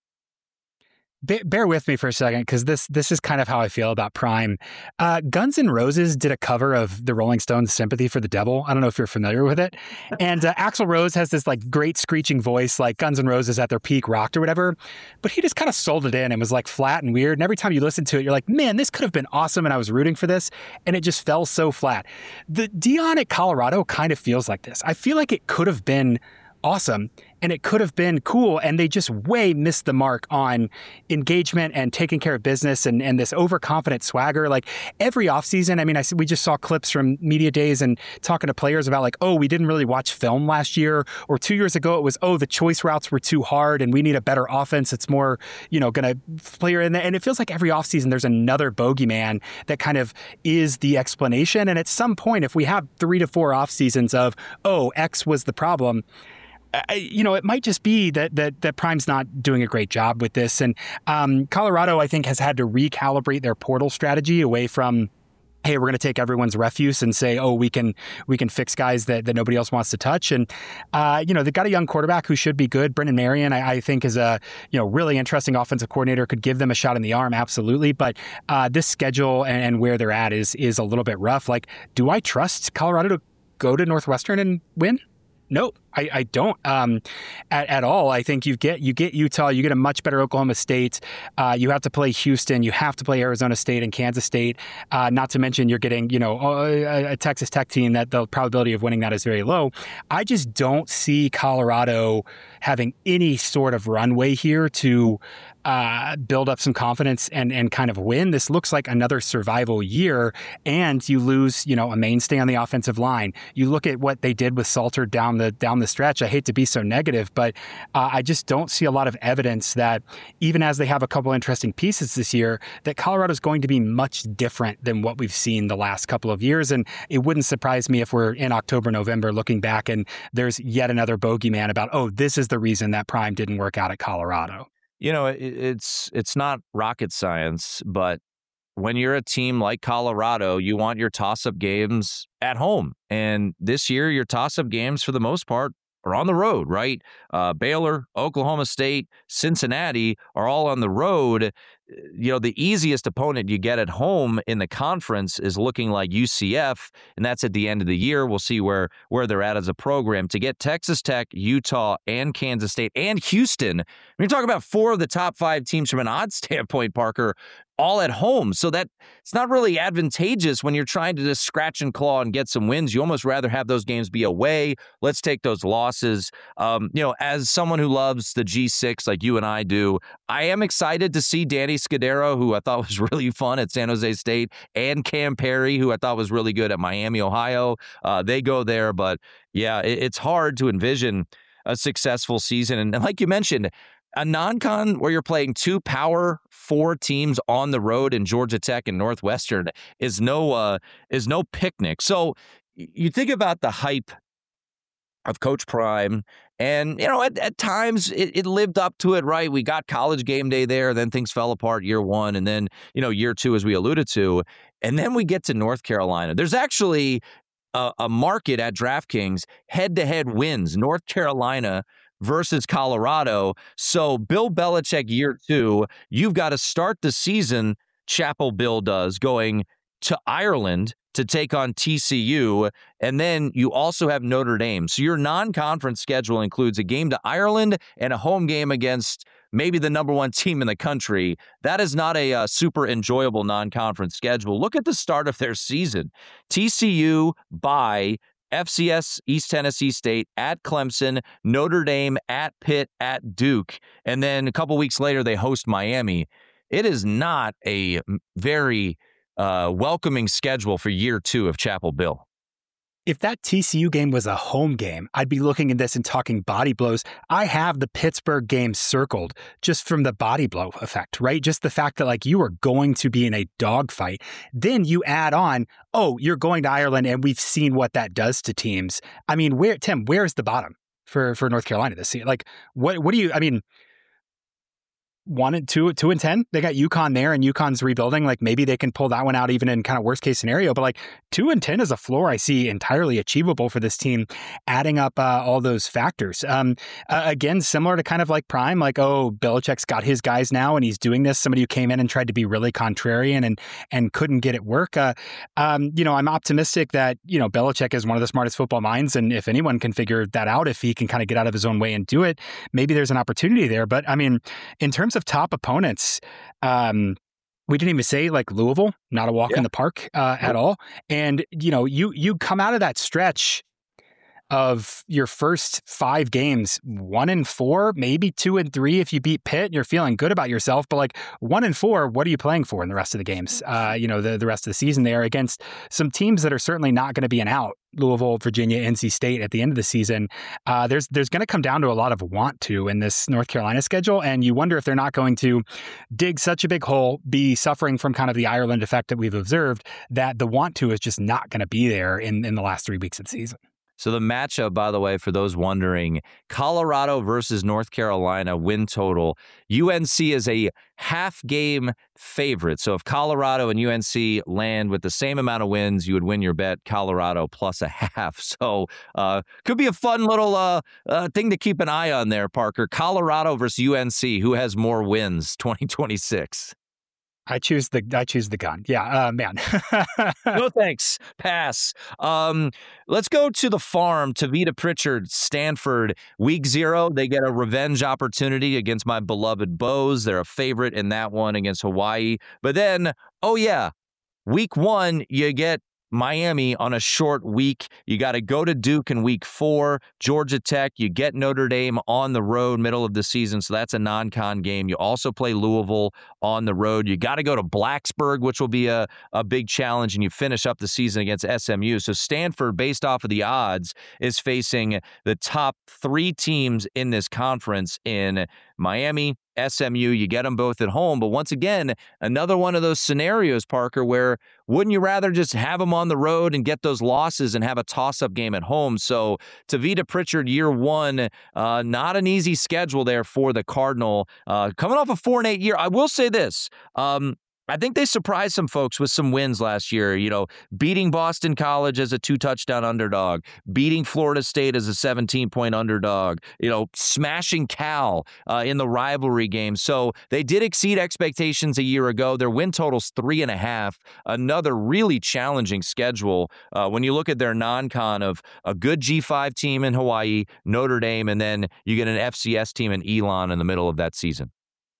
Bear with me for a second, because this this is kind of how I feel about Prime. Uh, Guns N' Roses did a cover of the Rolling Stones' "Sympathy for the Devil." I don't know if you're familiar with it. And uh, Axl Rose has this like great screeching voice, like Guns N' Roses at their peak rocked or whatever. But he just kind of sold it in and was like flat and weird. And every time you listen to it, you're like, man, this could have been awesome, and I was rooting for this. And it just fell so flat. The Dion at Colorado kind of feels like this. I feel like it could have been awesome, and it could have been cool, and they just way missed the mark on engagement and taking care of business and, and this overconfident swagger. Like every offseason, I mean, I we just saw clips from media days and talking to players about like, oh, we didn't really watch film last year, or two years ago it was, oh, the choice routes were too hard and we need a better offense. It's more, you know, going to player in there. And it feels like every offseason there's another bogeyman that kind of is the explanation. And at some point, if we have three to four off seasons of, oh, X was the problem, I, you know, it might just be that that that Prime's not doing a great job with this. And um, Colorado, I think, has had to recalibrate their portal strategy away from, hey, we're going to take everyone's refuse and say, oh, we can we can fix guys that, that nobody else wants to touch. And, uh, you know, they've got a young quarterback who should be good. Brendan Marion, I, I think, is a, you know, really interesting offensive coordinator, could give them a shot in the arm. Absolutely. But uh, this schedule and, and where they're at is is a little bit rough. Like, do I trust Colorado to go to Northwestern and win? No, I, I don't um, at, at all. I think you get you get Utah, you get a much better Oklahoma State. Uh, you have to play Houston, you have to play Arizona State and Kansas State. Uh, not to mention you're getting, you know, a, a Texas Tech team that the probability of winning that is very low. I just don't see Colorado having any sort of runway here to uh, build up some confidence and and kind of win. This looks like another survival year, and you lose, you know, a mainstay on the offensive line. You look at what they did with Salter down the down the stretch. I hate to be so negative, but uh, I just don't see a lot of evidence that even as they have a couple interesting pieces this year, that Colorado's going to be much different than what we've seen the last couple of years. And it wouldn't surprise me if we're in October, November looking back and there's yet another bogeyman about, oh, this is the reason that Prime didn't work out at Colorado. You know, it, it's it's not rocket science, but when you're a team like Colorado, you want your toss-up games at home. And this year, your toss-up games, for the most part, are on the road, right? Uh, Baylor, Oklahoma State, Cincinnati are all on the road. You know, the easiest opponent you get at home in the conference is looking like U C F, and that's at the end of the year. We'll see where, where they're at as a program. To get Texas Tech, Utah, and Kansas State, and Houston, when you're talking about four of the top five teams from an odds standpoint, Parker, all at home. So that it's not really advantageous when you're trying to just scratch and claw and get some wins. You almost rather have those games be away. Let's take those losses. Um, you know, as someone who loves the G six like you and I do, I am excited to see Danny Scudero, who I thought was really fun at San Jose State, and Cam Perry, who I thought was really good at Miami, Ohio. Uh, they go there, but yeah, it, it's hard to envision a successful season. And like you mentioned, a non-con where you're playing two power four teams on the road in Georgia Tech and Northwestern is no uh, is no picnic. So you think about the hype of Coach Prime, and you know at, at times it, it lived up to it, right? We got College Game Day there, then things fell apart year one, and then you know year two, as we alluded to, and then we get to North Carolina. There's actually a, a market at DraftKings head-to-head wins. North Carolina versus Colorado. So Bill Belichick year two, you've got to start the season, Chapel Bill does, going to Ireland to take on T C U, and then you also have Notre Dame. So your non-conference schedule includes a game to Ireland and a home game against maybe the number one team in the country. That is not a uh, super enjoyable non-conference schedule. Look at the start of their season. T C U bye, F C S East Tennessee State, at Clemson, Notre Dame, at Pitt, at Duke, and then a couple weeks later they host Miami. It is not a very uh, welcoming schedule for year two of Chapel Bill. If that T C U game was a home game, I'd be looking at this and talking body blows. I have the Pittsburgh game circled just from the body blow effect, right? Just the fact that like you are going to be in a dogfight. Then you add on, oh, you're going to Ireland, and we've seen what that does to teams. I mean, where Tim, where's the bottom for, for North Carolina this year? Like, what what do you, I mean, one and two, two and ten. They got UConn there, and UConn's rebuilding. Like maybe they can pull that one out even in kind of worst case scenario. But like two and ten is a floor I see entirely achievable for this team, adding up uh, all those factors. Um, uh, again, similar to kind of like Prime, like oh, Belichick's got his guys now, and he's doing this. Somebody who came in and tried to be really contrarian and and couldn't get it work. Uh, um, you know, I'm optimistic that you know Belichick is one of the smartest football minds, and if anyone can figure that out, if he can kind of get out of his own way and do it, maybe there's an opportunity there. But I mean, in terms of top opponents, um, we didn't even say like Louisville, not a walk yeah. in the park uh, at all. And, you know, you you come out of that stretch of your first five games, one and four, maybe two and three if you beat Pitt, you're feeling good about yourself. But like one and four, what are you playing for in the rest of the games? Uh, you know, the, the rest of the season there against some teams that are certainly not going to be an out. Louisville, Virginia, N C State at the end of the season. Uh, there's there's going to come down to a lot of want to in this North Carolina schedule, and you wonder if they're not going to dig such a big hole, be suffering from kind of the Ireland effect that we've observed, that the want to is just not going to be there in, in the last three weeks of the season. So the matchup, by the way, for those wondering, Colorado versus North Carolina win total. U N C is a half-game favorite. So if Colorado and U N C land with the same amount of wins, you would win your bet, Colorado plus a half. So uh, could be a fun little uh, uh, thing to keep an eye on there, Parker. Colorado versus U N C, who has more wins, twenty twenty-six? I choose the I choose the gun. Yeah, uh, man. No thanks. Pass. Um, let's go to the farm. Tavita Pritchard, Stanford, week zero. They get a revenge opportunity against my beloved Bows. They're a favorite in that one against Hawaii. But then, oh yeah, week one, you get Miami on a short week. You got to go to Duke in week four, Georgia Tech. You get Notre Dame on the road middle of the season, so that's a non-con game. You also play Louisville on the road. You got to go to Blacksburg, which will be a, a big challenge, and you finish up the season against S M U. So Stanford, based off of the odds, is facing the top three teams in this conference in Miami, S M U. You get them both at home. But once again, another one of those scenarios, Parker, where wouldn't you rather just have them on the road and get those losses and have a toss-up game at home? So Tavita Pritchard, year one, uh, not an easy schedule there for the Cardinal. Uh, coming off a four and eight year, I will say this. Um, I think they surprised some folks with some wins last year, you know, beating Boston College as a two-touchdown underdog, beating Florida State as a seventeen-point underdog, you know, smashing Cal uh, in the rivalry game. So they did exceed expectations a year ago. Their win total's three and a half, another really challenging schedule. Uh, when you look at their non-con of a good G five team in Hawaii, Notre Dame, and then you get an F C S team in Elon in the middle of that season.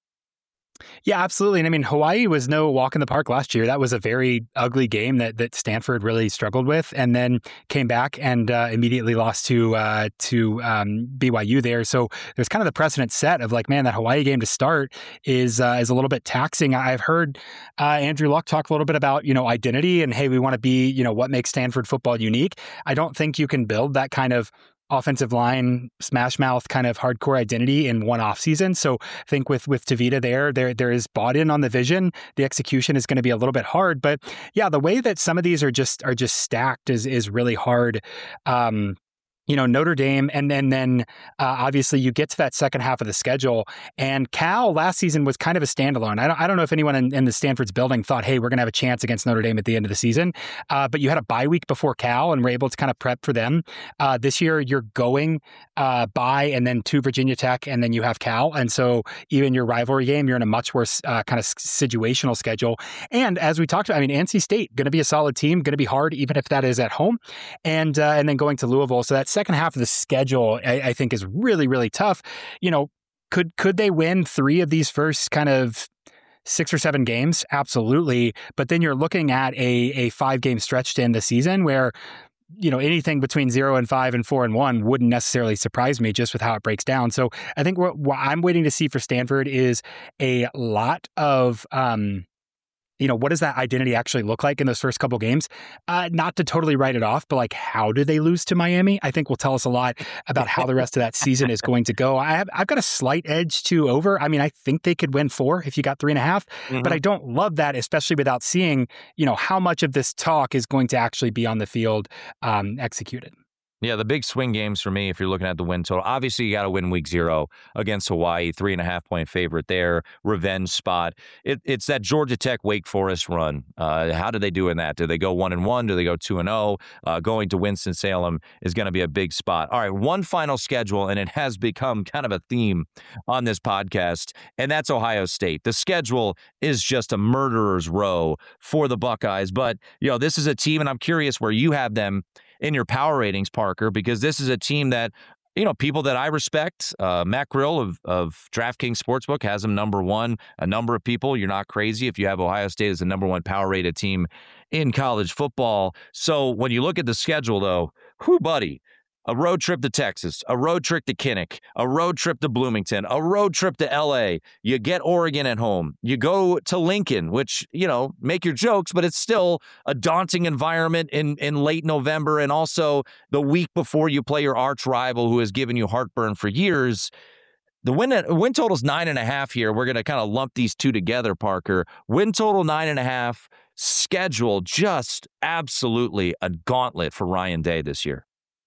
Yeah, absolutely. And I mean, Hawaii was no walk in the park last year. That was a very ugly game that that Stanford really struggled with, and then came back and uh, immediately lost to uh, to um, B Y U there. So there's kind of the precedent set of like, man, that Hawaii game to start is uh, is a little bit taxing. I've heard uh, Andrew Luck talk a little bit about, you know, identity and, hey, we want to be, you know, what makes Stanford football unique. I don't think you can build that kind of offensive line, smash mouth kind of hardcore identity in one off season. So I think with with Tavita there, there there is bought in on the vision. The execution is going to be a little bit hard, but yeah, the way that some of these are just are just stacked is is really hard. Um, You know, Notre Dame, and then, then uh, obviously you get to that second half of the schedule. And Cal last season was kind of a standalone. I don't, I don't know if anyone in, in the Stanford's building thought, hey, we're going to have a chance against Notre Dame at the end of the season. Uh, but you had a bye week before Cal and were able to kind of prep for them. Uh, this year, you're going uh, by and then to Virginia Tech, and then you have Cal. And so even your rivalry game, you're in a much worse uh, kind of situational schedule. And as we talked about, I mean, N C State, going to be a solid team, going to be hard, even if that is at home. And, uh, and then going to Louisville. So that's second half of the schedule, I, I think, is really, really tough. You know, could could they win three of these first kind of six or seven games? Absolutely. But then you're looking at a a five game stretch to end the season where, you know, anything between zero and five and four and one wouldn't necessarily surprise me just with how it breaks down. So I think what, what I'm waiting to see for Stanford is a lot of um, you know, what does that identity actually look like in those first couple games? Uh, not to totally write it off, but like, how do they lose to Miami? I think will tell us a lot about how the rest of that season is going to go. I have, I've got a slight edge to over. I mean, I think they could win four if you got three and a half, mm-hmm. but I don't love that, especially without seeing, you know, how much of this talk is going to actually be on the field um, executed. Yeah, the big swing games for me, if you're looking at the win total, obviously you got to win week zero against Hawaii, three and a half point favorite there, revenge spot. It, it's that Georgia Tech Wake Forest run. Uh, how do they do in that? Do they go one and one? Do they go two and zero? Uh, going to Winston-Salem is going to be a big spot. All right, one final schedule, and it has become kind of a theme on this podcast, and that's Ohio State. The schedule is just a murderer's row for the Buckeyes, but you know, this is a team, and I'm curious where you have them in your power ratings, Parker, because this is a team that, you know, people that I respect. Uh, Matt Grill of, of DraftKings Sportsbook has them number one. A number of people, you're not crazy if you have Ohio State as the number one power rated team in college football. So when you look at the schedule, though, whoo, buddy, a road trip to Texas, a road trip to Kinnick, a road trip to Bloomington, a road trip to L A. You get Oregon at home. You go to Lincoln, which, you know, make your jokes, but it's still a daunting environment in, in late November, and also the week before you play your arch rival who has given you heartburn for years. The win, win total is nine and a half here. We're going to kind of lump these two together, Parker. Win total nine and a half. Schedule just absolutely a gauntlet for Ryan Day this year.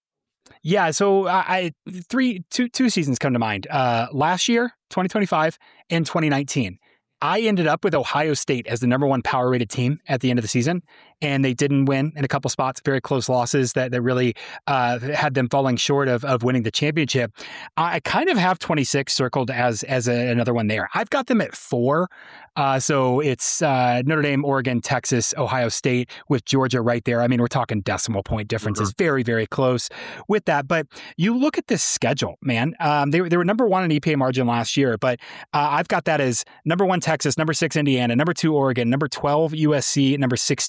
Yeah, so I three two two seasons come to mind. Uh, last year, twenty twenty-five, and twenty nineteen. I ended up with Ohio State as the number one power rated team at the end of the season, and they didn't win in a couple spots, very close losses that, that really uh, had them falling short of, of winning the championship. I kind of have twenty-six circled as as a, another one there. I've got them at four. Uh, so it's uh, Notre Dame, Oregon, Texas, Ohio State with Georgia right there. I mean, we're talking decimal point differences, mm-hmm. very, very close with that. But you look at this schedule, man. Um, they, they were number one in E P A margin last year, but uh, I've got that as number one Texas, number six Indiana, number two Oregon, number twelve U S C, number sixteen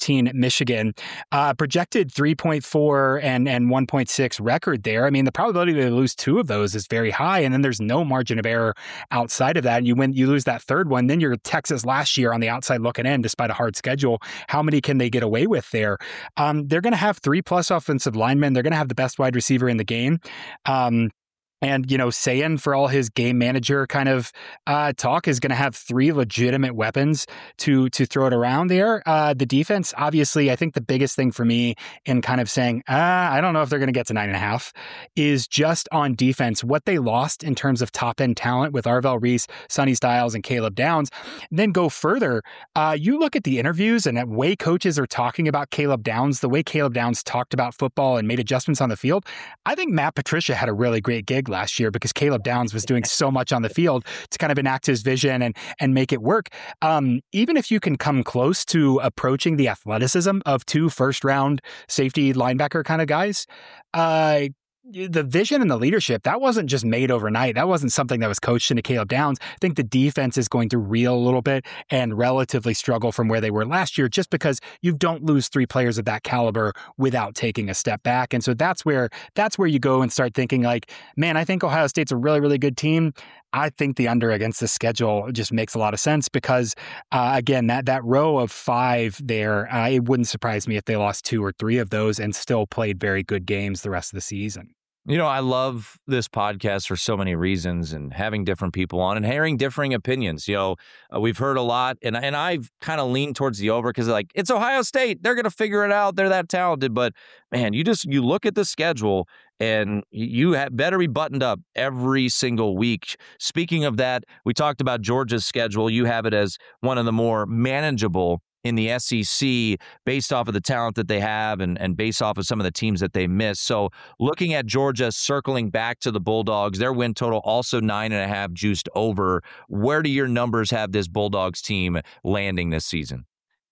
Michigan. Uh, projected three point four and, and one point six record there. I mean, the probability to lose two of those is very high, and then there's no margin of error outside of that. And you win, you lose that third one, then you're Texas last year on the outside looking in, despite a hard schedule. How many can they get away with there? Um, they're going to have three plus offensive linemen. They're going to have the best wide receiver in the game. Um, And, you know, Sayan, for all his game manager kind of uh, talk, is going to have three legitimate weapons to to throw it around there. Uh, the defense, obviously, I think the biggest thing for me in kind of saying, ah, I don't know if they're going to get to nine and a half, is just on defense, what they lost in terms of top end talent with Arvell Reese, Sonny Styles, and Caleb Downs. And then go further. Uh, you look at the interviews and the way coaches are talking about Caleb Downs, the way Caleb Downs talked about football and made adjustments on the field. I think Matt Patricia had a really great gig last year because Caleb Downs was doing so much on the field to kind of enact his vision and and make it work. Um, even if you can come close to approaching the athleticism of two first round safety linebacker kind of guys, uh, the vision and the leadership, that wasn't just made overnight. That wasn't something that was coached into Caleb Downs. I think the defense is going to reel a little bit and relatively struggle from where they were last year, just because you don't lose three players of that caliber without taking a step back. And so that's where that's where you go and start thinking like, man, I think Ohio State's a really, really good team. I think the under against the schedule just makes a lot of sense because, uh, again, that that row of five there, uh, it wouldn't surprise me if they lost two or three of those and still played very good games the rest of the season. You know, I love this podcast for so many reasons and having different people on and hearing differing opinions. You know, uh, we've heard a lot, and, and I've kind of leaned towards the over because, like, it's Ohio State. They're going to figure it out. They're that talented. But, man, you just you look at the schedule, and you have better be buttoned up every single week. Speaking of that, we talked about Georgia's schedule. You have it as one of the more manageable in the S E C based off of the talent that they have and, and based off of some of the teams that they miss. So looking at Georgia circling back to the Bulldogs, their win total also nine and a half juiced over. Where do your numbers have this Bulldogs team landing this season?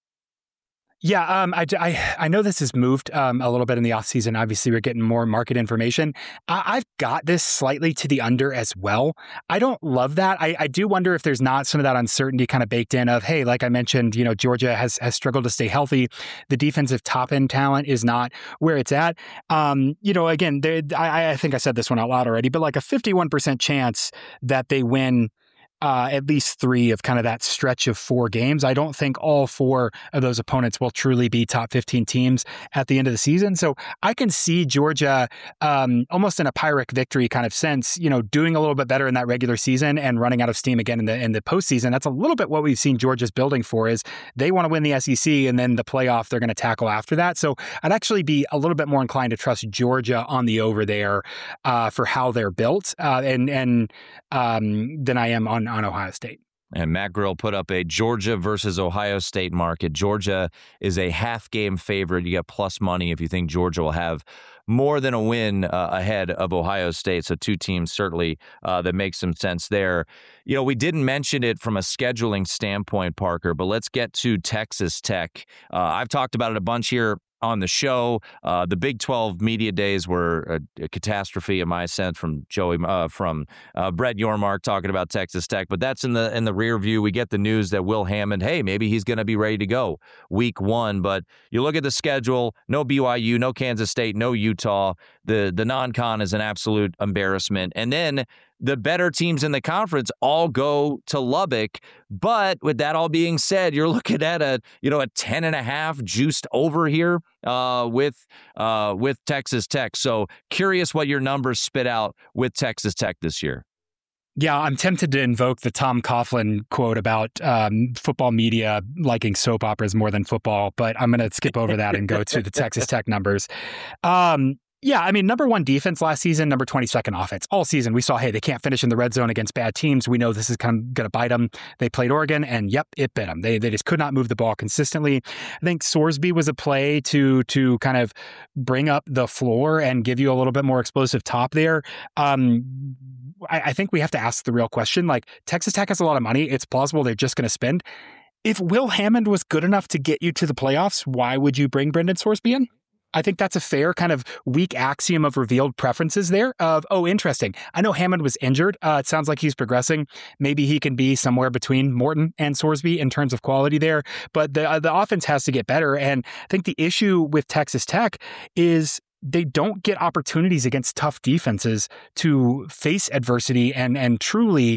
Yeah, um, I, I, I know this has moved um, a little bit in the offseason. Obviously, we're getting more market information. I, I've got this slightly to the under as well. I don't love that. I, I do wonder if there's not some of that uncertainty kind of baked in of, hey, like I mentioned, you know, Georgia has has struggled to stay healthy. The defensive top-end talent is not where it's at. Um, you know, again, I, I think I said this one out loud already, but like a fifty-one percent chance that they win Uh, at least three of kind of that stretch of four games. I don't think all four of those opponents will truly be top fifteen teams at the end of the season. So I can see Georgia um, almost in a Pyrrhic victory kind of sense, you know, doing a little bit better in that regular season and running out of steam again in the in the postseason. That's a little bit what we've seen Georgia's building for is they want to win the S E C and then the playoff they're going to tackle after that. So I'd actually be a little bit more inclined to trust Georgia on the over there uh, for how they're built uh, and, and um, than I am on on Ohio State. And Matt Grill put up a Georgia versus Ohio State market. Georgia is a half game favorite. You get plus money if you think Georgia will have more than a win uh, ahead of Ohio State. So two teams certainly uh, that makes some sense there. You know, we didn't mention it from a scheduling standpoint, Parker, but let's get to Texas Tech. Uh, I've talked about it a bunch here on the show. Uh, the Big twelve media days were a, a catastrophe in my sense from Joey, uh, from uh, Brett Yormark talking about Texas Tech, but that's in the in the rear view. We get the news that Will Hammond, hey, maybe he's going to be ready to go week one. But you look at the schedule: no B Y U, no Kansas State, no Utah. The the non-con is an absolute embarrassment, and then the better teams in the conference all go to Lubbock. But with that all being said, you're looking at a, you know, a ten and a half juiced over here uh, with uh, with Texas Tech. So curious what your numbers spit out with Texas Tech this year. Yeah, I'm tempted to invoke the Tom Coughlin quote about um, football media liking soap operas more than football, but I'm going to skip over that and go to the Texas Tech numbers. Um, Yeah, I mean, number one defense last season, number twenty-second offense. All season, we saw, hey, they can't finish in the red zone against bad teams. We know this is kind of going to bite them. They played Oregon, and yep, it bit them. They they just could not move the ball consistently. I think Sorsby was a play to to kind of bring up the floor and give you a little bit more explosive top there. Um, I, I think we have to ask the real question. Like, Texas Tech has a lot of money. It's plausible they're just going to spend. If Will Hammond was good enough to get you to the playoffs, why would you bring Brendan Sorsby in? I think that's a fair kind of weak axiom of revealed preferences there of, oh, interesting. I know Hammond was injured. Uh, it sounds like he's progressing. Maybe he can be somewhere between Morton and Sorsby in terms of quality there. But the, uh, the offense has to get better. And I think the issue with Texas Tech is they don't get opportunities against tough defenses to face adversity and and truly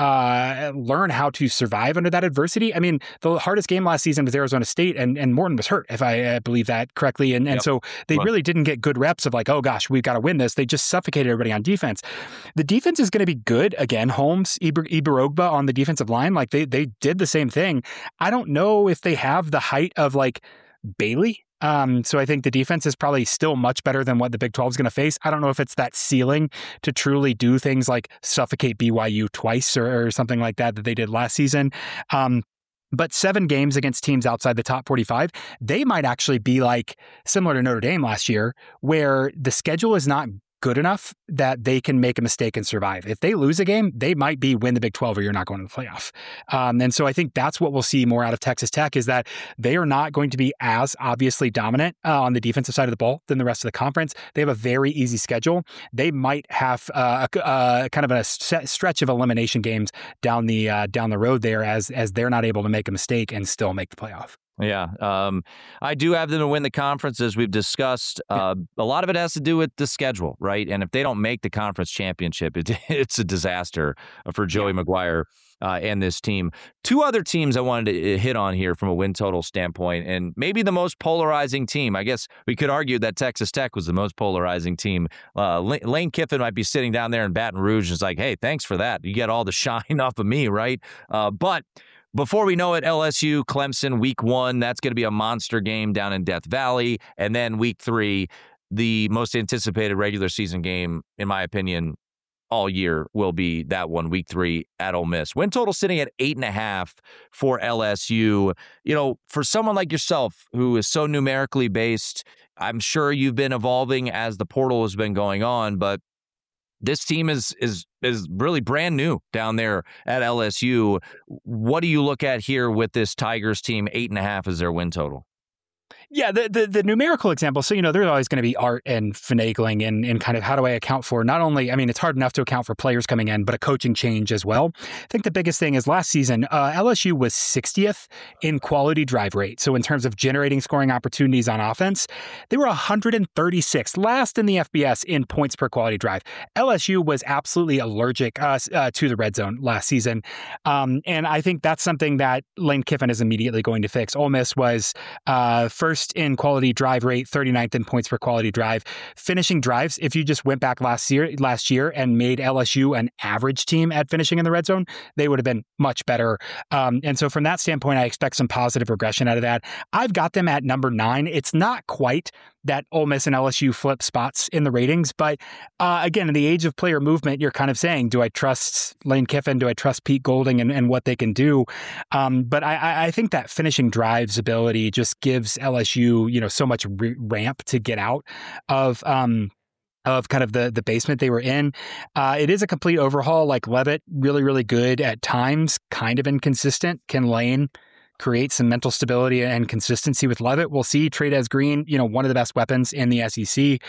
uh, learn how to survive under that adversity. I mean, the hardest game last season was Arizona State, and, and Morton was hurt, if I uh, believe that correctly. And, and yep. so they well, really didn't get good reps of like, oh gosh, we've got to win this. They just suffocated everybody on defense. The defense is going to be good. Again, Holmes, Iber, Iberogba on the defensive line, like they they did the same thing. I don't know if they have the height of like Bailey. Um, so I think the defense is probably still much better than what the Big twelve is going to face. I don't know if it's that ceiling to truly do things like suffocate B Y U twice or, or something like that that they did last season. Um, but seven games against teams outside the top forty-five, they might actually be like similar to Notre Dame last year, where the schedule is not good enough that they can make a mistake and survive. If they lose a game, they might be win the Big twelve or you're not going to the playoff. Um, and so I think that's what we'll see more out of Texas Tech is that they are not going to be as obviously dominant uh, on the defensive side of the ball than the rest of the conference. They have a very easy schedule. They might have uh, a, a kind of a stretch of elimination games down the uh, down the road there as as they're not able to make a mistake and still make the playoff. Yeah, um, I do have them to win the conference, as we've discussed. Uh, a lot of it has to do with the schedule, right? And if they don't make the conference championship, it, it's a disaster for Joey yeah. McGuire uh, and this team. Two other teams I wanted to hit on here from a win total standpoint, and maybe the most polarizing team. I guess we could argue that Texas Tech was the most polarizing team. Uh, Lane Kiffin might be sitting down there in Baton Rouge and is like, hey, thanks for that. You get all the shine off of me, right? Uh, but before we know it, L S U, Clemson, week one, that's going to be a monster game down in Death Valley. And then week three, the most anticipated regular season game, in my opinion, all year will be that one, week three at Ole Miss. Win total sitting at eight and a half for L S U. You know, for someone like yourself who is so numerically based, I'm sure you've been evolving as the portal has been going on, but this team is is is really brand new down there at L S U. What do you look at here with this Tigers team? Eight and a half is their win total. Yeah, the, the the numerical example. So, you know, there's always going to be art and finagling and, and kind of how do I account for not only, I mean, it's hard enough to account for players coming in, but a coaching change as well. I think the biggest thing is last season, uh, L S U was sixtieth in quality drive rate. So in terms of generating scoring opportunities on offense, they were one hundred thirty-sixth, last in the F B S in points per quality drive. L S U was absolutely allergic uh, uh, to the red zone last season. Um, and I think that's something that Lane Kiffin is immediately going to fix. Ole Miss was uh, first in quality drive rate, thirty-ninth in points per quality drive. Finishing drives, if you just went back last year last year and made L S U an average team at finishing in the red zone, they would have been much better. Um, and so from that standpoint, I expect some positive regression out of that. I've got them at number nine. It's not quite that Ole Miss and L S U flip spots in the ratings. But uh, again, in the age of player movement, you're kind of saying, do I trust Lane Kiffin? Do I trust Pete Golding and, and what they can do? Um, but I, I think that finishing drives ability just gives L S U, you know, so much re- ramp to get out of um, of kind of the, the basement they were in. Uh, it is a complete overhaul. Like Levitt, really, really good at times, kind of inconsistent. Can Lane create some mental stability and consistency with Levitt? We'll see. Trey'Dez Green, you know, one of the best weapons in the S E C.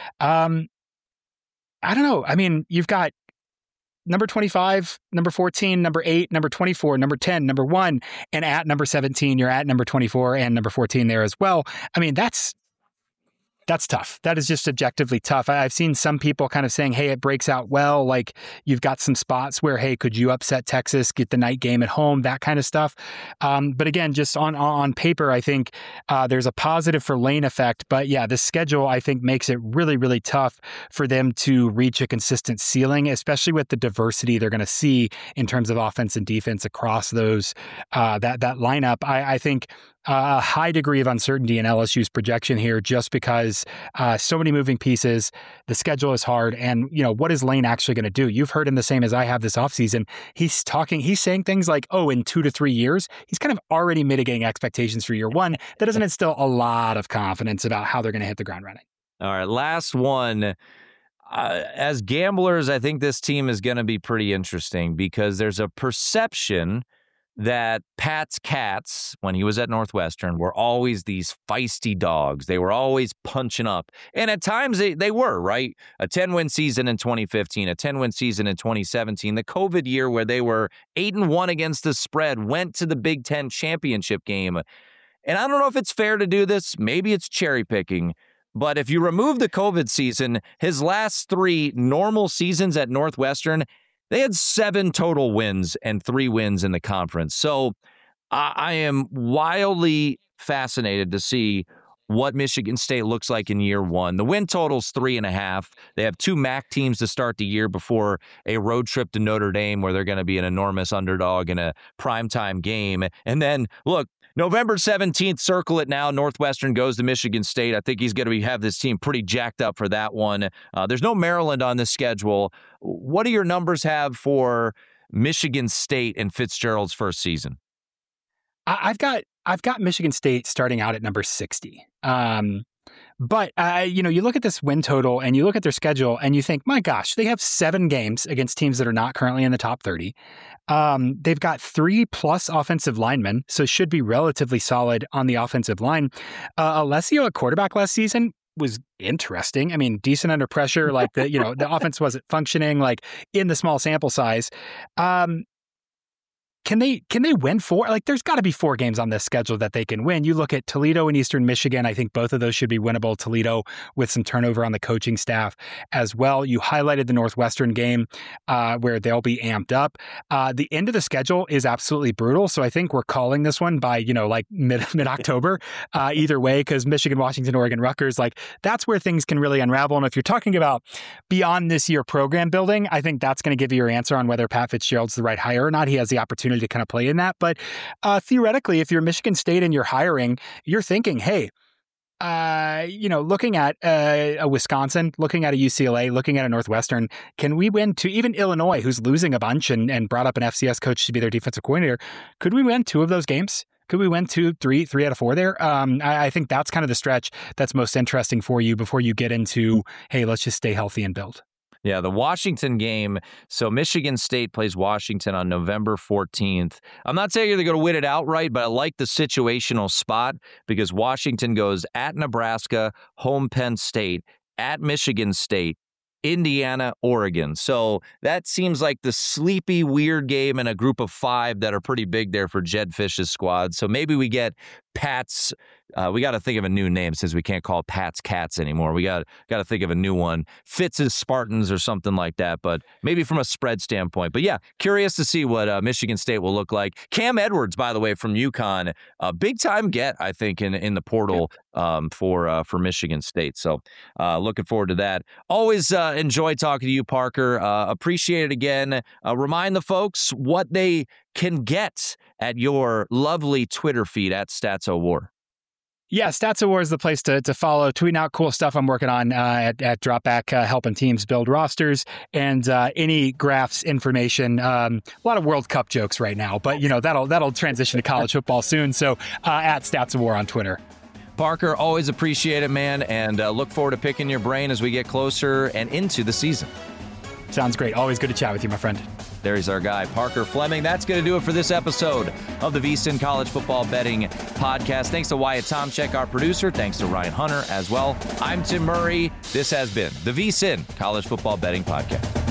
Um, I don't know. I mean, you've got number twenty-five, number fourteen, number eight, number twenty-four, number ten, number one, and at number seventeen, you're at number twenty-four and number fourteen there as well. I mean, that's That's tough. That is just objectively tough. I, I've seen some people kind of saying, hey, it breaks out well. Like you've got some spots where, hey, could you upset Texas, get the night game at home, that kind of stuff. Um, but again, just on on paper, I think uh, there's a positive for Lane effect. But yeah, the schedule, I think, makes it really, really tough for them to reach a consistent ceiling, especially with the diversity they're going to see in terms of offense and defense across those uh, that, that lineup. I, I think a high degree of uncertainty in L S U's projection here, just because uh, so many moving pieces, the schedule is hard, and you know, what is Lane actually going to do? You've heard him the same as I have this offseason. He's talking, he's saying things like, oh, in two to three years, he's kind of already mitigating expectations for year one. That doesn't instill a lot of confidence about how they're going to hit the ground running. All right, last one. Uh, as gamblers, I think this team is going to be pretty interesting because there's a perception that Pat's Cats, when he was at Northwestern, were always these feisty dogs. They were always punching up. And at times they, they were, right? A ten-win season in twenty fifteen, a ten-win season in twenty seventeen, the COVID year where they were eight and one against the spread, went to the Big Ten championship game. And I don't know if it's fair to do this. Maybe it's cherry picking. But if you remove the COVID season, his last three normal seasons at Northwestern, they had seven total wins and three wins in the conference. So I, I am wildly fascinated to see what Michigan State looks like in year one. The win total's three and a half. They have two M A C teams to start the year before a road trip to Notre Dame where they're going to be an enormous underdog in a primetime game. And then, look, November seventeenth, circle it now. Northwestern goes to Michigan State. I think he's going to be, have this team pretty jacked up for that one. Uh, there's no Maryland on this schedule. What do your numbers have for Michigan State in Fitzgerald's first season? I've got I've got Michigan State starting out at number sixty. Um, but, uh, you know, you look at this win total and you look at their schedule and you think, my gosh, they have seven games against teams that are not currently in the top thirty. Um, they've got three plus offensive linemen, so should be relatively solid on the offensive line. Uh, Alessio at quarterback last season was interesting. I mean, decent under pressure, like the, you know, the offense wasn't functioning like in the small sample size. Um, Can they can they win four? Like, there's got to be four games on this schedule that they can win. You look at Toledo and Eastern Michigan. I think both of those should be winnable. Toledo with some turnover on the coaching staff as well. You highlighted the Northwestern game uh, where they'll be amped up. Uh, the end of the schedule is absolutely brutal. So I think we're calling this one by, you know, like mid mid October uh, either way, because Michigan, Washington, Oregon, Rutgers, like that's where things can really unravel. And if you're talking about beyond this year program building, I think that's going to give you your answer on whether Pat Fitzgerald's the right hire or not. He has the opportunity to kind of play in that. But uh, theoretically, if you're Michigan State and you're hiring, you're thinking, hey, uh, you know, looking at uh, a Wisconsin, looking at a U C L A, looking at a Northwestern, can we win to even Illinois, who's losing a bunch and, and brought up an F C S coach to be their defensive coordinator? Could we win two of those games? Could we win two, three, three out of four there? Um, I, I think that's kind of the stretch that's most interesting for you before you get into, hey, let's just stay healthy and build. Yeah, the Washington game. So Michigan State plays Washington on November fourteenth. I'm not saying they're going to win it outright, but I like the situational spot because Washington goes at Nebraska, home Penn State, at Michigan State, Indiana, Oregon. So that seems like the sleepy, weird game in a group of five that are pretty big there for Jed Fish's squad. So maybe we get Pat's. Uh, we got to think of a new name since we can't call Pat's Cats anymore. We got got to think of a new one, Fitz's Spartans or something like that. But maybe from a spread standpoint. But yeah, curious to see what uh, Michigan State will look like. Cam Edwards, by the way, from UConn, a big time get, I think, in in the portal um, for uh, for Michigan State. So uh, looking forward to that. Always uh, enjoy talking to you, Parker. Uh, appreciate it again. Uh, remind the folks what they can get at your lovely Twitter feed at StatsOWar. Yeah, StatsOWar is the place to to follow. Tweeting out cool stuff I'm working on uh, at, at Dropback, uh, helping teams build rosters and uh, any graphs, information. Um, a lot of World Cup jokes right now, but you know that'll that'll transition to college football soon. So uh, at StatsOWar on Twitter. Parker, always appreciate it, man, and uh, look forward to picking your brain as we get closer and into the season. Sounds great. Always good to chat with you, my friend. There's our guy, Parker Fleming. That's going to do it for this episode of the VSiN College Football Betting Podcast. Thanks to Wyatt Tomchek, our producer. Thanks to Ryan Hunter as well. I'm Tim Murray. This has been the VSiN College Football Betting Podcast.